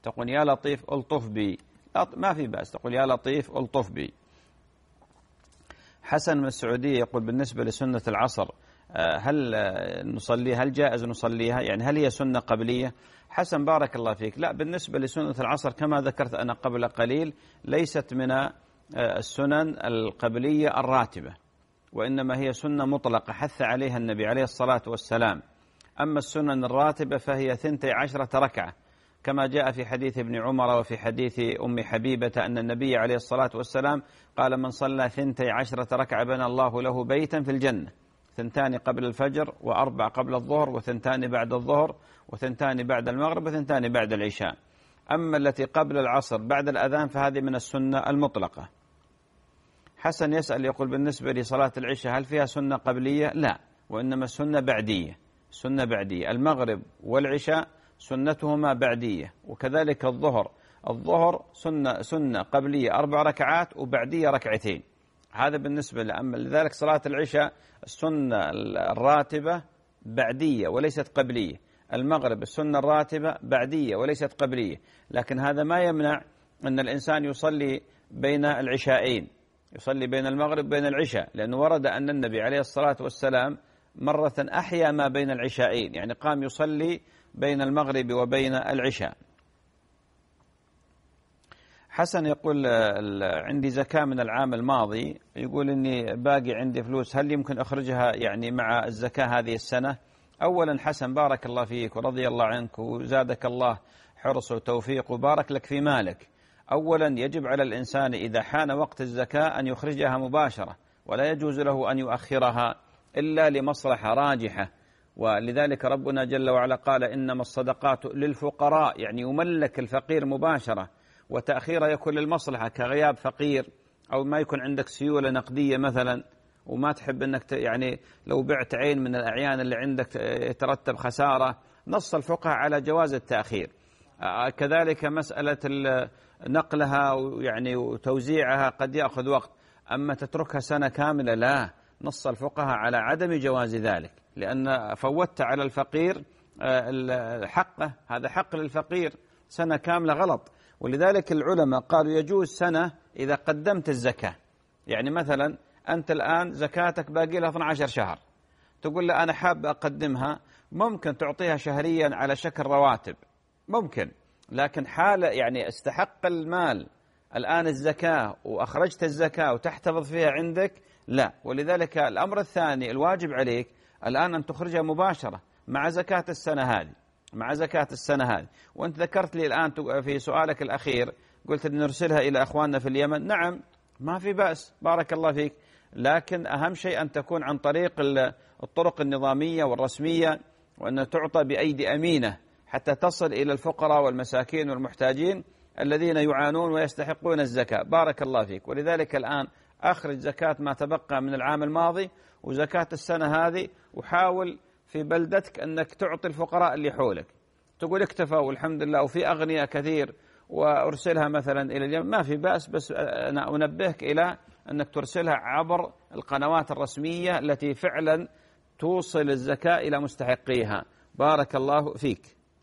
تقول يا لطيف ألطف بي، ما في بأس تقول يا لطيف ألطف بي. حسن من السعودية يقول بالنسبة لسنة العصر هل نصليها، هل جائز نصليها، يعني هل هي سنة قبلية؟ حسن بارك الله فيك، لا، بالنسبة لسنة العصر كما ذكرت أنا قبل قليل ليست من السنن القبلية الراتبة، وإنما هي سنة مطلقة حث عليها النبي عليه الصلاة والسلام. أما السنن الراتبة فهي 12 ركعة كما جاء في حديث ابن عمر وفي حديث أم حبيبة أن النبي عليه الصلاة والسلام قال من صلى 12 ركعة بنى الله له بيتا في الجنة، 2 قبل الفجر و4 قبل الظهر و2 بعد الظهر و2 بعد المغرب و2 بعد العشاء. أما التي قبل العصر بعد الأذان فهذه من السنة المطلقة. حسن يسأل يقول بالنسبة لصلاة العشاء هل فيها سنة قبلية؟ لا، وإنما السنة بعدية، سنة بعدية. المغرب والعشاء سنتهما بعدية، وكذلك الظهر سنة قبلية 4 ركعات وبعدية 2 ركعات. هذا بالنسبة لأما لذلك صلاة العشاء السنة الراتبة بعدية وليست قبلية، المغرب السنة الراتبة بعدية وليست قبلية، لكن هذا ما يمنع أن الإنسان يصلي بين العشاءين، يصلي بين المغرب وبين العشاء، لأنه ورد أن النبي عليه الصلاة والسلام مرة أحيا ما بين العشاءين، يعني قام يصلي بين المغرب وبين العشاء. حسن يقول عندي زكاة من العام الماضي، يقول إني باقي عندي فلوس، هل يمكن أخرجها يعني مع الزكاة هذه السنة؟ أولا حسن بارك الله فيك ورضي الله عنك وزادك الله حرص وتوفيق وبارك لك في مالك. أولا يجب على الإنسان إذا حان وقت الزكاة أن يخرجها مباشرة، ولا يجوز له أن يؤخرها إلا لمصلحة راجحة، ولذلك ربنا جل وعلا قال إنما الصدقات للفقراء، يعني يملك الفقير مباشرة، وتأخيرها يكون للمصلحة كغياب فقير أو ما يكون عندك سيولة نقدية مثلا وما تحب أنك يعني لو بعت عين من الأعيان اللي عندك يترتب خسارة، نص الفقهاء على جواز التأخير. كذلك مسألة نقلها يعني وتوزيعها قد يأخذ وقت، أما تتركها سنة كاملة لا، نص الفقهاء على عدم جواز ذلك، لأن فوتت على الفقير حقه، هذا حق للفقير، سنة كاملة غلط. ولذلك العلماء قالوا يجوز سنة إذا قدمت الزكاة، يعني مثلا أنت الآن زكاتك باقي لها 12 شهر، تقول له أنا حاب أقدمها، ممكن تعطيها شهريا على شكل رواتب ممكن، لكن حالة يعني استحق المال الآن الزكاة وأخرجت الزكاة وتحتفظ فيها عندك لا. ولذلك الأمر الثاني الواجب عليك الآن أن تخرجها مباشرة مع زكاة السنة هذه، مع زكاة السنة هذه. وأنت ذكرت لي الآن في سؤالك الأخير قلت أن نرسلها إلى أخواننا في اليمن، نعم ما في بأس بارك الله فيك، لكن أهم شيء أن تكون عن طريق الطرق النظامية والرسمية، وأن تعطى بأيدي أمينة حتى تصل إلى الفقراء والمساكين والمحتاجين الذين يعانون ويستحقون الزكاة بارك الله فيك. ولذلك الآن أخرج زكاة ما تبقى من العام الماضي وزكاة السنة هذه، وحاول في بلدتك أنك تعطي الفقراء اللي حولك، تقول اكتفوا والحمد لله وفي أغنياء كثير، وأرسلها مثلا إلى اليمن ما في بأس، بس أنا أنبهك إلى أنك ترسلها عبر القنوات الرسمية التي فعلا توصل الزكاة إلى مستحقيها بارك الله فيك.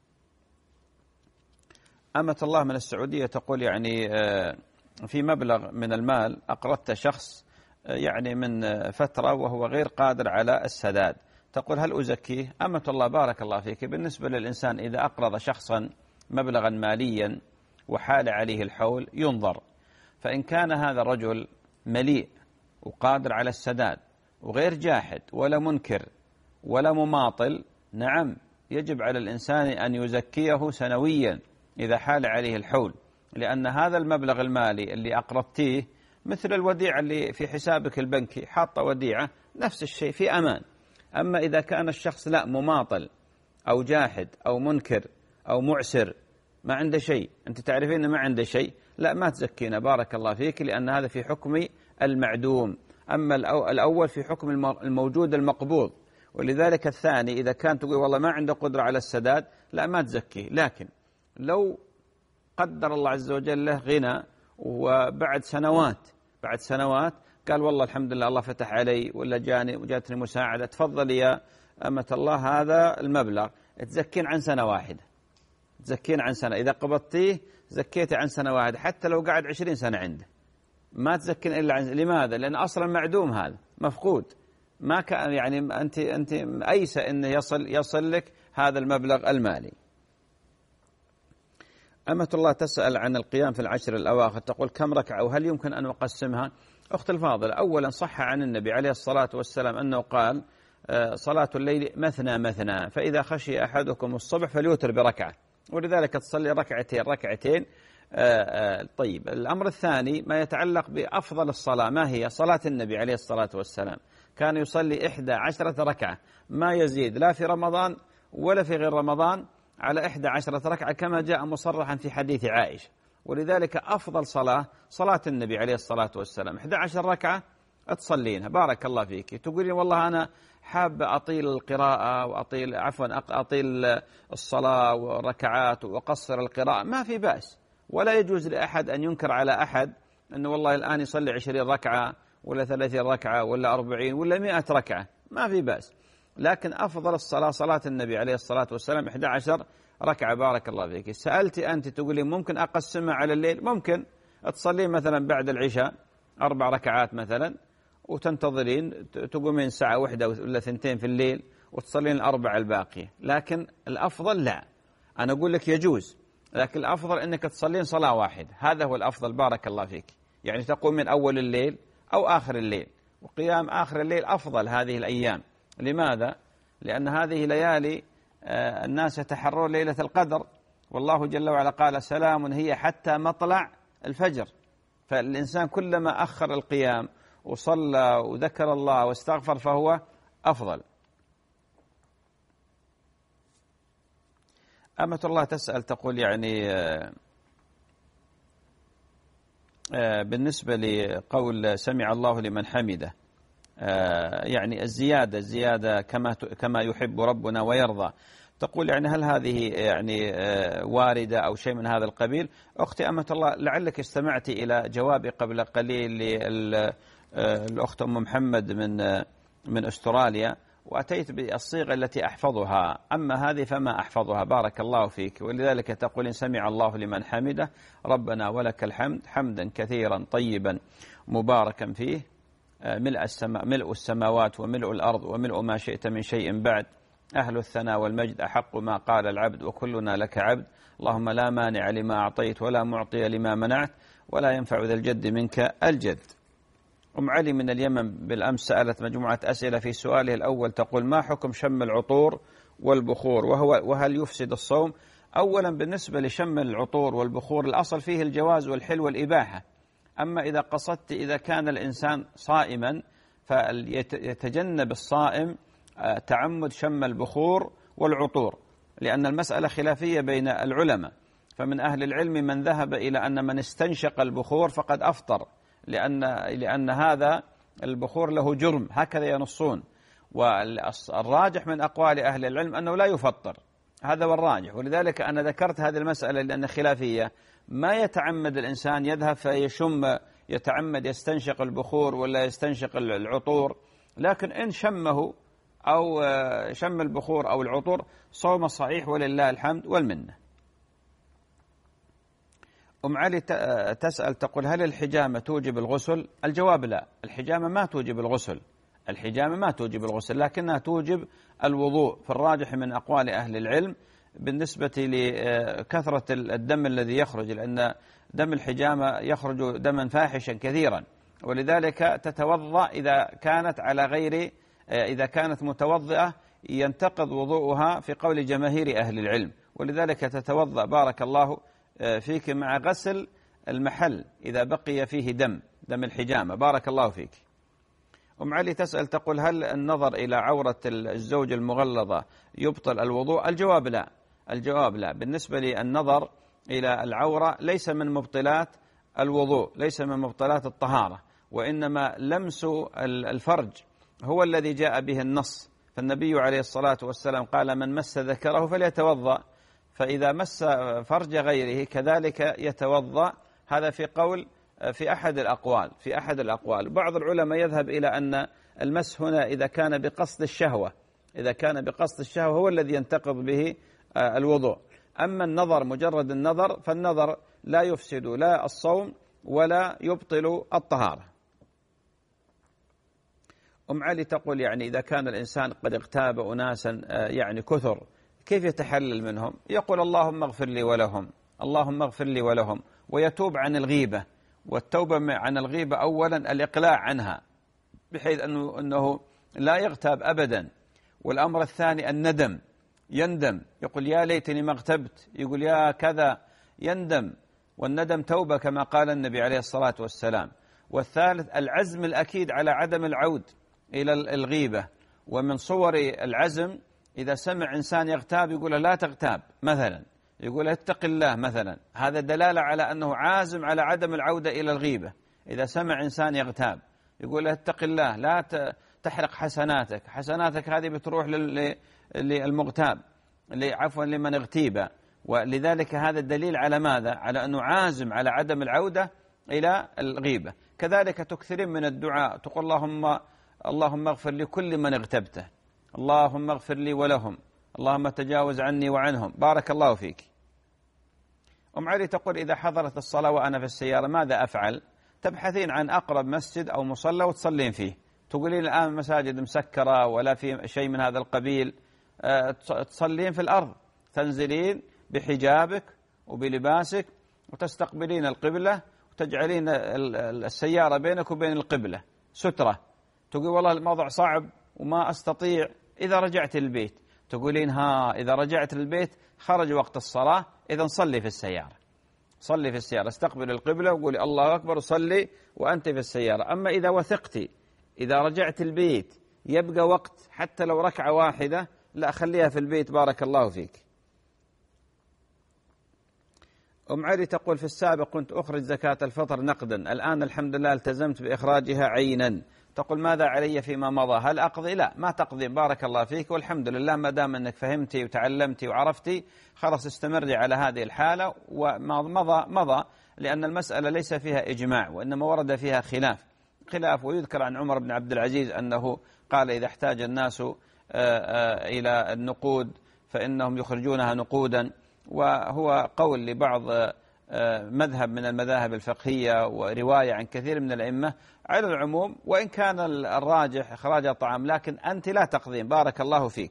أمة الله من السعودية تقول يعني في مبلغ من المال أقرضت شخص يعني من فترة وهو غير قادر على السداد، تقول هل أزكيه؟ أمة الله بارك الله فيك، بالنسبة للإنسان إذا أقرض شخصا مبلغا ماليا وحال عليه الحول ينظر، فإن كان هذا الرجل مليء وقادر على السداد وغير جاحد ولا منكر ولا مماطل، نعم يجب على الإنسان أن يزكيه سنويا إذا حال عليه الحول، لأن هذا المبلغ المالي اللي أقرضتيه مثل الوديعة اللي في حسابك البنكي، حاطة وديعة نفس الشيء في أمان. أما إذا كان الشخص لا مماطل أو جاحد أو منكر أو معسر ما عنده شيء، أنت تعرفين ما عنده شيء، لا ما تزكينا بارك الله فيك، لأن هذا في حكم المعدوم، أما الأول في حكم الموجود المقبوض. ولذلك الثاني إذا كان تقول والله ما عنده قدرة على السداد لا ما تزكيه، لكن لو قدر الله عز وجل له غنى وبعد سنوات قال والله الحمد لله الله فتح علي ولا جاتني مساعدة، تفضل يا أمة الله هذا المبلغ تزكين عن سنة واحدة تزكين عن سنة، إذا قبضتيه زكيته عن سنة واحدة حتى لو قعد 20 سنة عنده، ما تزكين إلا عن. لماذا؟ لأن أصلا معدوم، هذا مفقود، ما كان يعني أنت أيسى أنه يصل لك هذا المبلغ المالي. أمة الله تسأل عن القيام في العشر الأواخر، تقول كم ركعة وهل يمكن أن أقسمها؟ أخت الفاضلة، أولا صح عن النبي عليه الصلاة والسلام أنه قال صلاة الليل مثنى مثنى، فإذا خشي أحدكم الصبح فليوتر بركعة، ولذلك تصلي ركعتين. طيب، الأمر الثاني ما يتعلق بأفضل الصلاة، ما هي؟ صلاة النبي عليه الصلاة والسلام كان يصلي 11 ركعة، ما يزيد لا في رمضان ولا في غير رمضان على 11 ركعة كما جاء مصرحا في حديث عائشة. ولذلك أفضل صلاة النبي عليه الصلاة والسلام 11 ركعة تصلينها. بارك الله فيك. تقولين والله أنا حاب أطيل القراءة أطيل الصلاة والركعات وأقصر القراءة، ما في بأس، ولا يجوز لأحد أن ينكر على أحد أنه والله الآن يصلي 20 ركعة ولا 30 ركعة ولا 40 ولا 100 ركعة، ما في بأس. لكن أفضل الصلاة صلاة النبي عليه الصلاة والسلام 11 ركعة. بارك الله فيك. سألتي أنت تقولي ممكن أقسمها على الليل؟ ممكن تصلي مثلا بعد العشاء 4 ركعات مثلا، وتنتظرين تقومين ساعة 1 ولا 2 في الليل وتصلين 4 الباقية. لكن الأفضل لا، أنا أقول لك يجوز، لكن الأفضل أنك تصلين صلاة واحدة، هذا هو الأفضل. بارك الله فيك. يعني تقوم من أول الليل أو آخر الليل، وقيام آخر الليل أفضل هذه الأيام. لماذا؟ لأن هذه ليالي الناس يتحرون ليلة القدر، والله جل وعلا قال سلام هي حتى مطلع الفجر. فالإنسان كلما أخر القيام وصلى وذكر الله واستغفر فهو أفضل. أمة الله تسأل تقول يعني بالنسبة لقول سمع الله لمن حمده، يعني الزيادة كما يحب ربنا ويرضى، تقول يعني هل هذه يعني واردة أو شيء من هذا القبيل؟ أختي أمة الله، لعلك استمعتي إلى جوابي قبل قليل للأخت أم محمد من أستراليا، وأتيت بالصيغة التي أحفظها، أما هذه فما أحفظها. بارك الله فيك. ولذلك تقول سمع الله لمن حمده ربنا ولك الحمد حمدا كثيرا طيبا مباركا فيه ملء السماوات وملء الأرض وملء ما شئت من شيء بعد، أهل الثناء والمجد أحق ما قال العبد وكلنا لك عبد، اللهم لا مانع لما أعطيت ولا معطي لما منعت ولا ينفع ذا الجد منك الجد. أم علي من اليمن بالأمس سألت مجموعة أسئلة. في سؤاله الأول تقول ما حكم شم العطور والبخور وهل يفسد الصوم؟ أولا بالنسبة لشم العطور والبخور الأصل فيه الجواز والحل والإباحة، أما إذا قصدت إذا كان الإنسان صائما فيتجنب الصائم تعمد شم البخور والعطور، لأن المسألة خلافية بين العلماء، فمن أهل العلم من ذهب إلى أن من استنشق البخور فقد أفطر، لأن هذا البخور له جرم، هكذا ينصون. والراجح من أقوال أهل العلم أنه لا يفطر، هذا هو الراجح. ولذلك أنا ذكرت هذه المسألة لأن خلافية، ما يتعمد الإنسان يذهب فيشم يتعمد يستنشق البخور ولا يستنشق العطور، لكن إن شمه أو شم البخور أو العطور صوم صحيح ولله الحمد والمنة. أم علي تسأل تقول هل الحجامة توجب الغسل؟ الجواب لا، الحجامة ما توجب الغسل، الحجامة ما توجب الغسل، لكنها توجب الوضوء في الراجح من أقوال أهل العلم بالنسبة لكثرة الدم الذي يخرج، لأن دم الحجامة يخرج دما فاحشا كثيرا، ولذلك تتوضأ إذا كانت متوضئة ينتقض وضوءها في قول جماهير أهل العلم، ولذلك تتوضأ بارك الله فيك مع غسل المحل إذا بقي فيه دم الحجامة. بارك الله فيك. أم علي تسأل تقول هل النظر إلى عورة الزوج المغلظة يبطل الوضوء؟ الجواب لا، الجواب لا. بالنسبة للنظر إلى العورة ليس من مبطلات الوضوء، ليس من مبطلات الطهارة، وإنما لمس الفرج هو الذي جاء به النص، فالنبي عليه الصلاة والسلام قال من مس ذكره فليتوضأ، فإذا مس فرج غيره كذلك يتوضأ. هذا في أحد الأقوال. بعض العلماء يذهب إلى أن المس هنا إذا كان بقصد الشهوة، هو الذي ينتقض به الوضوء، أما النظر مجرد النظر فالنظر لا يفسد لا الصوم ولا يبطل الطهارة. أم علي تقول يعني إذا كان الإنسان قد اغتاب أناسا يعني كثر كيف يتحلل منهم؟ يقول اللهم اغفر لي ولهم، اللهم اغفر لي ولهم، ويتوب عن الغيبة. والتوبة عن الغيبة أولا الإقلاع عنها بحيث أنه لا يغتاب أبدا. والأمر الثاني الندم، يندم، يقول يا ليتني ما اغتبت، يقول يا كذا، يندم، والندم توبة كما قال النبي عليه الصلاة والسلام. والثالث العزم الأكيد على عدم العود إلى الغيبة. ومن صور العزم إذا سمع إنسان يغتاب يقول لا تغتاب مثلا، يقول اتق الله مثلا، هذا دلالة على أنه عازم على عدم العودة إلى الغيبة. إذا سمع إنسان يغتاب يقول اتق الله، لا تحرق حسناتك، حسناتك هذه بتروح للمغتاب، عفوا لمن اغتيب. ولذلك هذا الدليل على ماذا؟ على أنه عازم على عدم العودة إلى الغيبة. كذلك تكثرين من الدعاء، تقول اللهم اغفر لكل من اغتبته، اللهم اغفر لي ولهم، اللهم تجاوز عني وعنهم، بارك الله فيك. أم علي تقول إذا حضرت الصلاة وأنا في السيارة ماذا أفعل؟ تبحثين عن أقرب مسجد أو مصلى وتصلين فيه. تقولين الآن مساجد مسكرة ولا في شيء من هذا القبيل، تصلين في الأرض، تنزلين بحجابك وبلباسك وتستقبلين القبلة وتجعلين السيارة بينك وبين القبلة سترة. تقول والله الموضوع صعب وما أستطيع، إذا رجعت البيت تقولين إذا رجعت البيت خرج وقت الصلاة، إذا صلي في السيارة، صلي في السيارة، استقبل القبلة وقولي الله أكبر وصلي وأنت في السيارة. أما إذا وثقتي إذا رجعت البيت يبقى وقت حتى لو ركعة واحدة، لا خليها في البيت، بارك الله فيك. أم علي تقول في السابق كنت أخرج زكاة الفطر نقدا، الآن الحمد لله التزمت بإخراجها عينا، تقول ماذا علي فيما مضى؟ هل أقضي؟ لا، ما تقضي، بارك الله فيك، والحمد لله ما دام أنك فهمتي وتعلمتي وعرفتي خلاص استمري على هذه الحالة، وما مضى، لأن المسألة ليس فيها إجماع وإنما ورد فيها خلاف. ويذكر عن عمر بن عبد العزيز أنه قال إذا احتاج الناس إلى النقود فإنهم يخرجونها نقودا، وهو قول لبعض مذهب من المذاهب الفقهية ورواية عن كثير من الأئمة على العموم، وإن كان الراجح إخراج الطعام، لكن أنت لا تقضين، بارك الله فيك.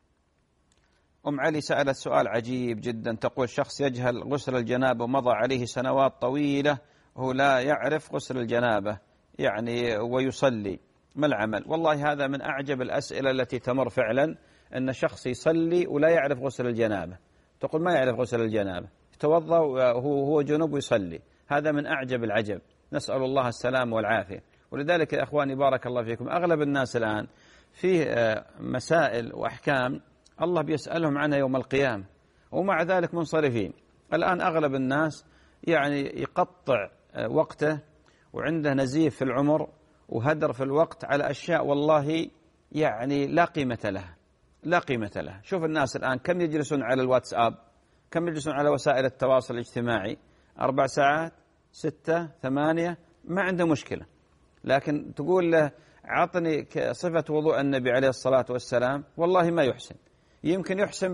أم علي سألت سؤال عجيب جدا، تقول شخص يجهل غسل الجنابة ومضى عليه سنوات طويلة هو لا يعرف غسل الجنابة يعني ويصلي، ما العمل؟ والله هذا من أعجب الأسئلة التي تمر فعلا، أن شخص يصلي ولا يعرف غسل الجنابة. تقول ما يعرف غسل الجنابة، يتوضأ وهو جنوب ويصلي، هذا من أعجب العجب، نسأل الله السلام والعافية. ولذلك يا أخواني بارك الله فيكم أغلب الناس الآن في مسائل وأحكام الله بيسألهم عنها يوم القيامة ومع ذلك منصرفين. الآن أغلب الناس يعني يقطع وقته وعنده نزيف في العمر وهدر في الوقت على أشياء والله يعني لا قيمة لها، لا قيمة لها. شوف الناس الآن كم يجلسون على الواتساب، كم يجلسون على وسائل التواصل الاجتماعي، 4 ساعات 6 8 ما عنده مشكلة. لكن تقول له عطني صفة وضوء النبي عليه الصلاة والسلام، والله ما يحسن، يمكن يحسن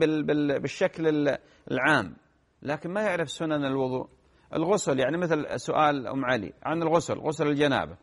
بالشكل العام لكن ما يعرف سنن الوضوء. الغسل يعني مثل سؤال أم علي عن الغسل، غسل الجنابة،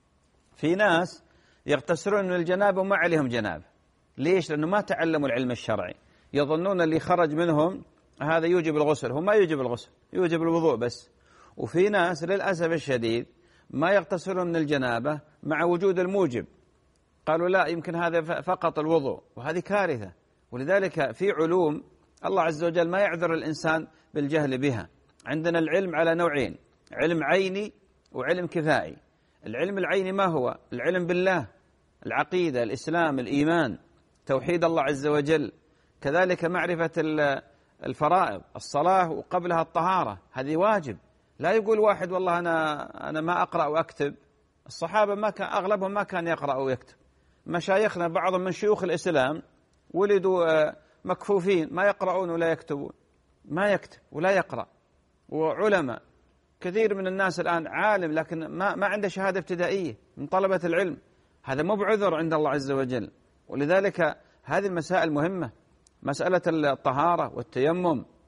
في ناس يغتسلون من الجنابة وما عليهم جنابة. ليش؟ لأنه ما تعلموا العلم الشرعي، يظنون اللي خرج منهم هذا يوجب الغسل، هو ما يوجب الغسل، يوجب الوضوء بس. وفي ناس للأسف الشديد ما يغتسلون من الجنابة مع وجود الموجب، قالوا لا يمكن هذا فقط الوضوء، وهذه كارثة. ولذلك في علوم الله عز وجل ما يعذر الإنسان بالجهل بها. عندنا العلم على نوعين، علم عيني وعلم كفائي. العلم العيني ما هو؟ العلم بالله، العقيدة، الإسلام، الإيمان، توحيد الله عز وجل. كذلك معرفة الفرائض، الصلاة وقبلها الطهارة، هذه واجب. لا يقول واحد والله أنا ما أقرأ وأكتب. الصحابة ما كان أغلبهم ما كان يقرأ ويكتب. مشايخنا بعضهم من شيوخ الإسلام ولدوا مكفوفين، ما يقرؤون ولا يكتبون، ما يكتب ولا يقرأ. وعلماء كثير من الناس الآن عالم لكن ما عنده شهادة ابتدائية من طلبة العلم، هذا مو بعذر عند الله عز وجل. ولذلك هذه المسائل مهمة، مسألة الطهارة والتيمم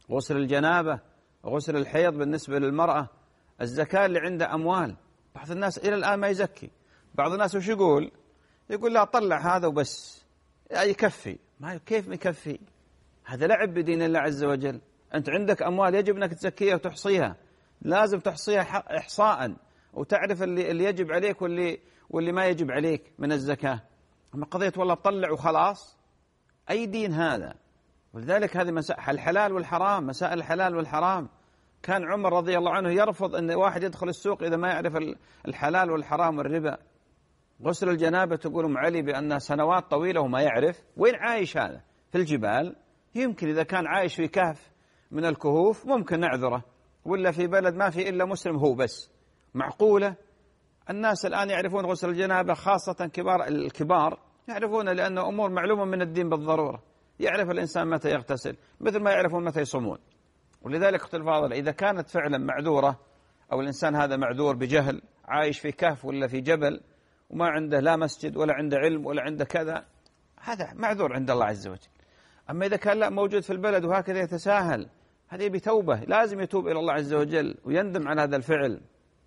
غسل الجنابة، غسل الحيض بالنسبة للمرأة، الزكاة اللي عنده أموال. بعض الناس إلى الآن ما يزكي. بعض الناس وش يقول؟ يقول لا طلع هذا وبس يكفي. ما كيف يكفي؟ هذا لعب بدين الله عز وجل. أنت عندك أموال يجب أنك تزكيها وتحصيها، لازم تحصيها إحصاء وتعرف اللي يجب عليك واللي ما يجب عليك من الزكاة. أما قضية والله طلع وخلاص، أي دين هذا؟ ولذلك هذه مسائل الحلال والحرام، مسائل الحلال والحرام. كان عمر رضي الله عنه يرفض أن واحد يدخل السوق إذا ما يعرف الحلال والحرام والربا. غسل الجنابة تقول أم علي بأنها سنوات طويلة وما يعرف. وين عايش هذا؟ في الجبال؟ يمكن إذا كان عايش في كهف من الكهوف ممكن نعذره، ولا في بلد ما في إلا مسلم هو بس. معقولة؟ الناس الآن يعرفون غسل الجنابة، خاصة الكبار يعرفون، لأنه أمور معلومة من الدين بالضرورة. يعرف الإنسان متى يغتسل مثل ما يعرفون متى يصومون. ولذلك أخت الفاضل إذا كانت فعلا معذورة، أو الإنسان هذا معذور بجهل، عايش في كهف ولا في جبل وما عنده لا مسجد ولا عنده علم ولا عنده كذا، هذا معذور عند الله عز وجل. أما إذا كان لا موجود في البلد وهكذا يتساهل، هذه بتوبة، لازم يتوب إلى الله عز وجل ويندم على هذا الفعل،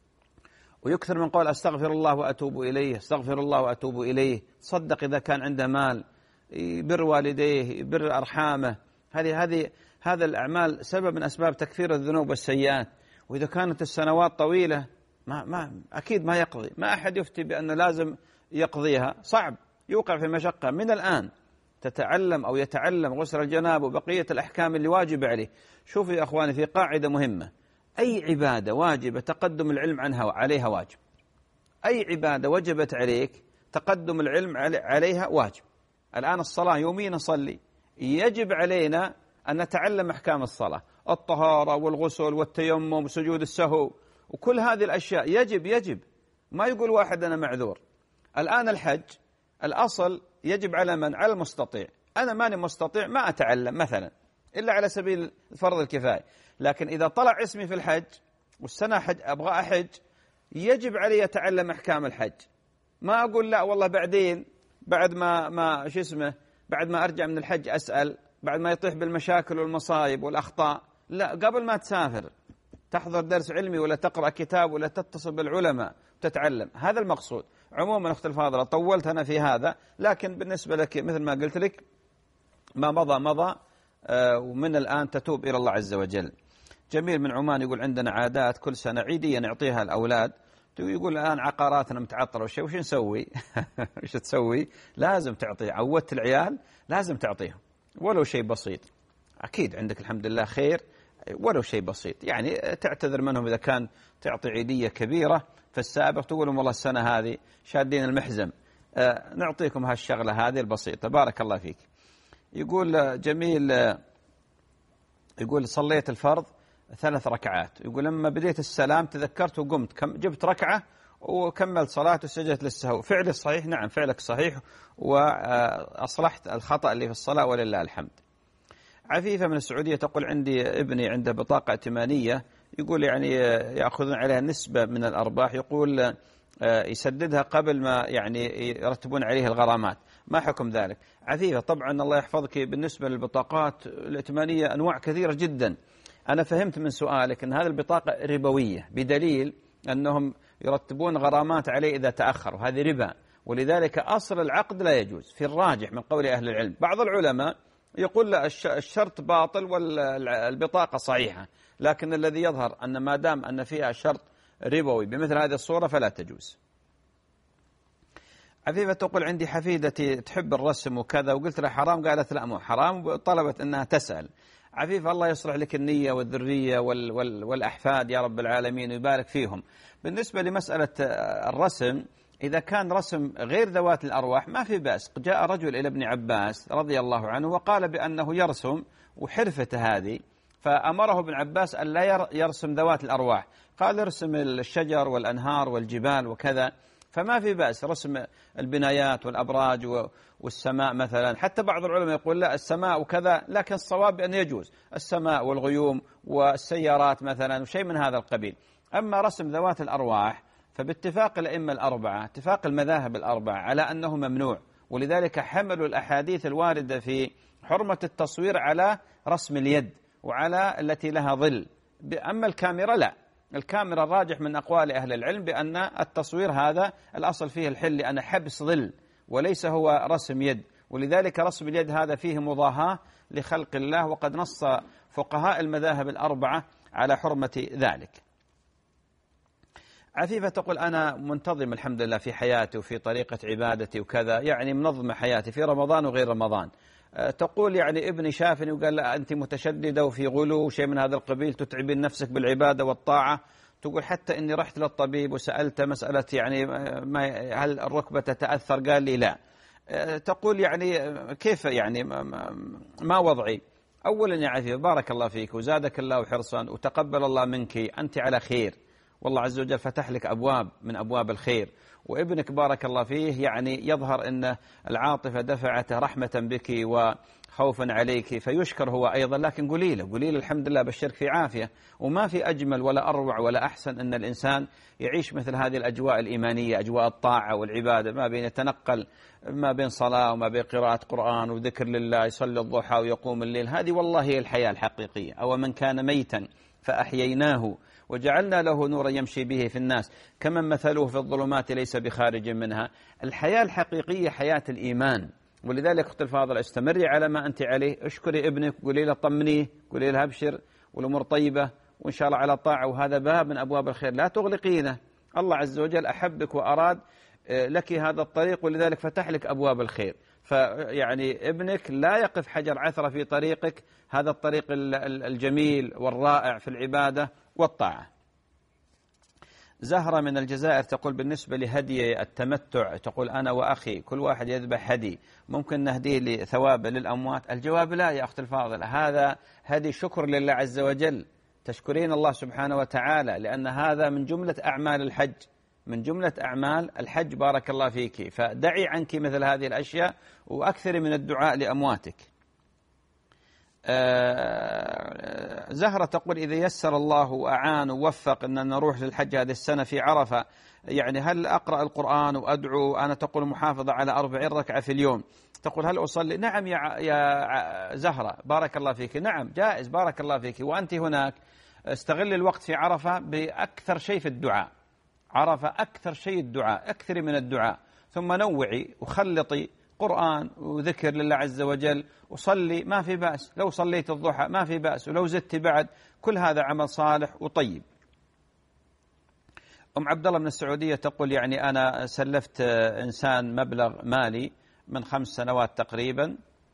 ويكثر من قول أستغفر الله وأتوب إليه، أستغفر الله وأتوب إليه. صدق إذا كان عنده مال، بر والديه، بر أرحامه. هذا الأعمال سبب من أسباب تكفير الذنوب والسيئات. وإذا كانت السنوات طويلة أكيد ما يقضي. ما أحد يفتي بأنه لازم يقضيها، صعب، يوقع في مشقة. من الآن تتعلم أو يتعلم غسل الجنابة وبقية الأحكام اللي واجب عليه. شوفوا يا أخواني، في قاعدة مهمة: أي عبادة واجبة تقدم العلم عنها عليها واجب. أي عبادة وجبت عليك تقدم العلم عليها واجب. الآن الصلاة يوميا نصلي، يجب علينا أن نتعلم أحكام الصلاة، الطهارة والغسل والتيمم وسجود السهو وكل هذه الأشياء يجب. ما يقول واحد أنا معذور. الآن الحج الأصل يجب على من؟ على المستطيع. أنا ماني مستطيع ما أتعلم مثلا إلا على سبيل فرض الكفاية. لكن إذا طلع اسمي في الحج والسنة حج أبغى أحج، يجب علي أتعلم أحكام الحج. ما أقول لا والله بعدين، بعد ما بعد ما أرجع من الحج أسأل، بعد ما يطيح بالمشاكل والمصايب والأخطاء. لا، قبل ما تسافر تحضر درس علمي ولا تقرأ كتاب ولا تتصل بالعلماء وتتعلم. هذا المقصود. عموما أخت الفاضلة طولت أنا في هذا، لكن بالنسبة لك مثل ما قلت لك ما مضى ومن الآن تتوب إلى الله عز وجل. جميل من عمان يقول عندنا عادات كل سنة عيدية نعطيها الأولاد. يقول الآن عقاراتنا متعطلة وش نسوي؟ وش تسوي؟ لازم تعطي. عودت العيال لازم تعطيهم ولو شيء بسيط. أكيد عندك الحمد لله خير، ولو شيء بسيط. يعني تعتذر منهم إذا كان تعطي عيدية كبيرة في السابق، تقول لهم والله السنة هذه شادين المحزم، نعطيكم هالشغلة هذه البسيطة. بارك الله فيك. يقول جميل، يقول صليت الفرض 3 ركعات. يقول لما بديت السلام تذكرت وقمت جبت ركعة وكملت صلاة وسجدت للسهو. فعلي صحيح؟ نعم فعلك صحيح، وأصلحت الخطأ اللي في الصلاة ولله الحمد. عفيفة من السعودية تقول عندي ابني عنده بطاقة ائتمانية، يقول يعني يأخذون عليها نسبة من الأرباح، يقول يسددها قبل ما يعني يرتبون عليه الغرامات، ما حكم ذلك؟ عفيفة طبعا الله يحفظك، بالنسبة للبطاقات الائتمانية أنواع كثيرة جدا. أنا فهمت من سؤالك أن هذه البطاقة ربوية، بدليل أنهم يرتبون غرامات عليه إذا تأخر، وهذه ربا، ولذلك أصل العقد لا يجوز في الراجح من قول أهل العلم. بعض العلماء يقول لا الشرط باطل والبطاقة صحيحة، لكن الذي يظهر أن ما دام أن فيها شرط ربوي بمثل هذه الصورة فلا تجوز. عفيفة تقول عندي حفيدتي تحب الرسم وكذا، وقلت لها حرام، قالت لا مو حرام، وطلبت أنها تسأل. عفيفة الله يصلح لك النية والذرية والأحفاد يا رب العالمين ويبارك فيهم. بالنسبة لمسألة الرسم، إذا كان رسم غير ذوات الأرواح ما في بأس. جاء رجل إلى ابن عباس رضي الله عنه وقال بأنه يرسم وحرفته هذه، فأمره ابن عباس أن لا يرسم ذوات الأرواح، قال ارسم الشجر والأنهار والجبال وكذا، فما في بأس رسم البنايات والأبراج والسماء مثلا. حتى بعض العلماء يقول لا السماء وكذا، لكن الصواب بأن يجوز السماء والغيوم والسيارات مثلا وشيء من هذا القبيل. أما رسم ذوات الأرواح فباتفاق الأئمة الأربعة، اتفاق المذاهب الأربعة على أنه ممنوع، ولذلك حملوا الأحاديث الواردة في حرمة التصوير على رسم اليد، وعلى التي لها ظل. أما الكاميرا لا، الكاميرا الراجح من أقوال أهل العلم بأن التصوير هذا الأصل فيه الحل، لأن حبس ظل وليس هو رسم يد، ولذلك رسم اليد هذا فيه مضاهاة لخلق الله، وقد نص فقهاء المذاهب الأربعة على حرمة ذلك. عفيفة تقول أنا منتظم الحمد لله في حياتي وفي طريقة عبادتي وكذا، يعني منظمة حياتي في رمضان وغير رمضان. تقول يعني ابني شافني وقال لا أنت متشددة وفي غلو وشيء من هذا القبيل، تتعبين نفسك بالعبادة والطاعة. تقول حتى إني رحت للطبيب وسألت مسألة يعني هل الركبة تتأثر، قال لي لا. تقول يعني كيف يعني ما وضعي؟ أولا يا عفيفة بارك الله فيك وزادك الله حرصا وتقبل الله منك، أنت على خير والله عز وجل فتح لك أبواب من أبواب الخير، وابنك بارك الله فيه يعني يظهر أن العاطفة دفعته رحمة بك وخوفا عليك، فيشكر هو أيضا. لكن قولي له الحمد لله بشرك في عافية، وما في أجمل ولا أروع ولا أحسن أن الإنسان يعيش مثل هذه الأجواء الإيمانية، أجواء الطاعة والعبادة، ما بين يتنقل ما بين صلاة وما بين قراءة قرآن وذكر لله، يصلي الضحى ويقوم الليل. هذه والله هي الحياة الحقيقية. أو من كان ميتا فأحييناه وجعلنا له نورا يمشي به في الناس كمن مثله في الظلمات ليس بخارج منها. الحياة الحقيقية حياة الإيمان. ولذلك أختي الفاضلة استمري على ما أنت عليه، اشكري ابنك، قولي له طمنيه، قولي له أبشر والأمور طيبة وإن شاء الله على طاعة، وهذا باب من أبواب الخير لا تغلقينه. الله عز وجل أحبك وأراد لك هذا الطريق، ولذلك فتح لك أبواب الخير. فيعني ابنك لا يقف حجر عثرة في طريقك، هذا الطريق الجميل والرائع في العبادة والطاعة. زهرة من الجزائر تقول بالنسبة لهدي التمتع، تقول أنا وأخي كل واحد يذبح هدي، ممكن نهديه لثواب للأموات؟ الجواب لا يا أخت الفاضل، هذا هدي شكر لله عز وجل، تشكرين الله سبحانه وتعالى، لأن هذا من جملة أعمال الحج، من جملة أعمال الحج بارك الله فيك. فدعي عنك مثل هذه الأشياء وأكثر من الدعاء لأمواتك. زهرة تقول إذا يسر الله وأعان ووفق أن نروح للحج هذه السنة في عرفة، يعني هل أقرأ القرآن وأدعو؟ أنا تقول محافظة على 40 ركعة في اليوم، تقول هل أصلي؟ نعم يا زهرة بارك الله فيك، نعم جائز بارك الله فيك. وأنت هناك استغل الوقت في عرفة بأكثر شيء في الدعاء، عرفة أكثر شيء الدعاء، أكثر من الدعاء، ثم نوعي وخلطي قرآن وذكر لله عز وجل وصلي، ما في بأس، لو صليت الضحى ما في بأس، ولو زدت بعد، كل هذا عمل صالح وطيب. أم عبد الله من السعودية تقول يعني أنا سلفت إنسان مبلغ مالي من 5 سنوات تقريبا،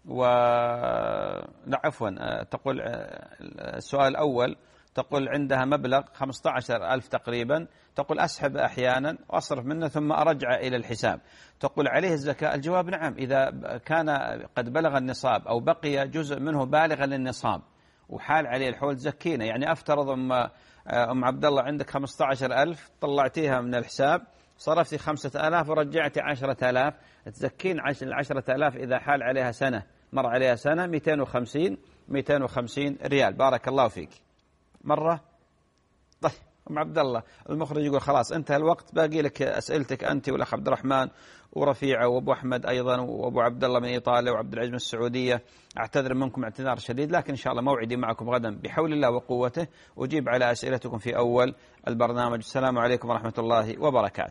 تقول السؤال الأول تقول عندها مبلغ 15,000 تقريبا، تقول أسحب أحيانا وأصرف منه ثم أرجع إلى الحساب، تقول عليه الزكاة؟ الجواب نعم، إذا كان قد بلغ النصاب أو بقي جزء منه بالغا للنصاب وحال عليه الحول زكينا. يعني أفترض أم عبد الله عندك 15,000 طلعتيها من الحساب، صرفتي 5,000 ورجعتي 10,000، تزكين 10,000 إذا حال عليها سنة، مر عليها سنة 250 ريال. بارك الله فيك. مرة طيب أم عبد الله المخرج يقول خلاص انتهى الوقت، باقي لك أسئلتك أنت والأخ عبد الرحمن ورفيعة وأبو أحمد أيضا وأبو عبد الله من إيطاليا وعبد العزيز من السعودية. أعتذر منكم اعتذار شديد، لكن إن شاء الله موعدي معكم غدا بحول الله وقوته، أجيب على أسئلتكم في أول البرنامج. السلام عليكم ورحمة الله وبركاته.